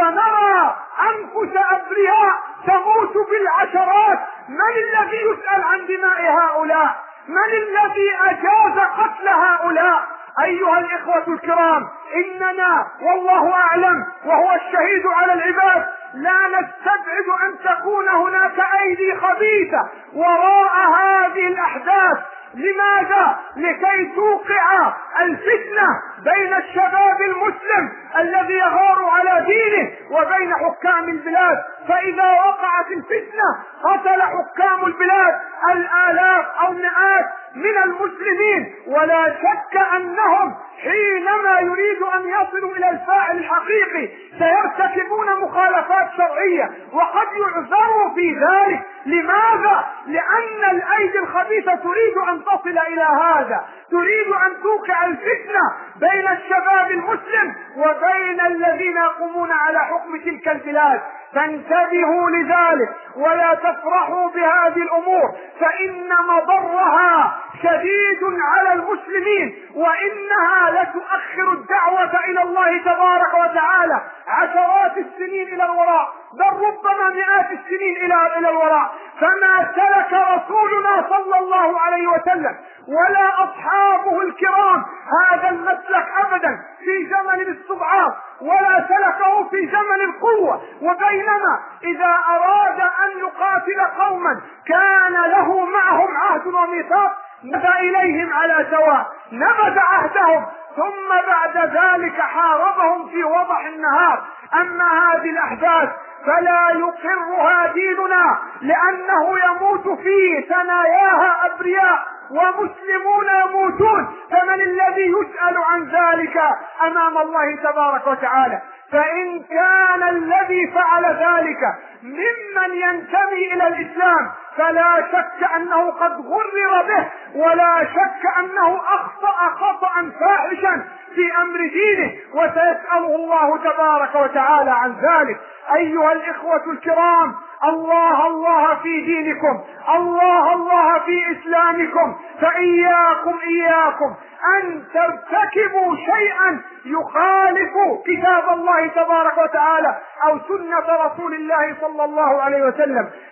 ونرى أنفس أبرياء تموت بالعشرات. من الذي يسأل عن دماء هؤلاء؟ من الذي أجاز قتل هؤلاء؟ أيها الإخوة الكرام، إننا والله أعلم وهو الشهيد على العباد لا نستبعد أن تكون هناك أيدي خبيثة وراء هذه الأحداث. لماذا؟ لكي توقع الفتنة بين الشباب المسلم الذي يغار على دينه وبين حكام البلاد. فإذا وقعت الفتنة قتل حكام البلاد الآلاف أو مئات من المسلمين، ولا شك أنهم حينما يريد أن يصلوا إلى الفاعل الحقيقي سيرتكبون مخالفات شرعية وقد يعذروا في ذلك. لماذا؟ لأن الأيدي الخبيثة تريد أن تصل إلى هذا، تريد أن توقع الفتنة بين الشباب المسلم وبين الذين يقومون على حكم تلك البلاد. فانتبهوا لذلك ولا تفرحوا بهذه الأمور، فإن مضرها شديد على المسلمين، وإنها لتؤخر الدعوة إلى الله تبارك وتعالى عشرات السنين إلى الوراء، بل ربما مئات السنين إلى الوراء. فما سلك رسولنا صلى الله عليه وسلم ولا أصحابه الكرام هذا المسلك أبدا في زمن الاستضعاف، ولا سلكه في زمن القوة. وبينما إذا أراد أن يقاتل قوما كان له معهم عهد وميثاق نبذ إليهم على سواء، نبذ عهدهم ثم بعد ذلك حاربهم في وضح النهار. أما هذه الأحداث فلا يقرها ديننا، لأنه يموت في ثناياها أبرياء ومسلمون يموتون، فمن الذي يسأل عن ذلك أمام الله تبارك وتعالى؟ فإن كان الذي فعل ذلك ممن ينتمي إلى الإسلام فلا شك أنه قد غرر به، ولا شك أنه أخطأ خطأ فاحشا في أمر دينه، وسيسأله الله تبارك وتعالى عن ذلك. أيها الإخوة الكرام، الله في دينكم، الله في إسلامكم، فإياكم أن ترتكبوا شيئا يخالف كتاب الله تبارك وتعالى أو سنة رسول الله صلى الله عليه وسلم.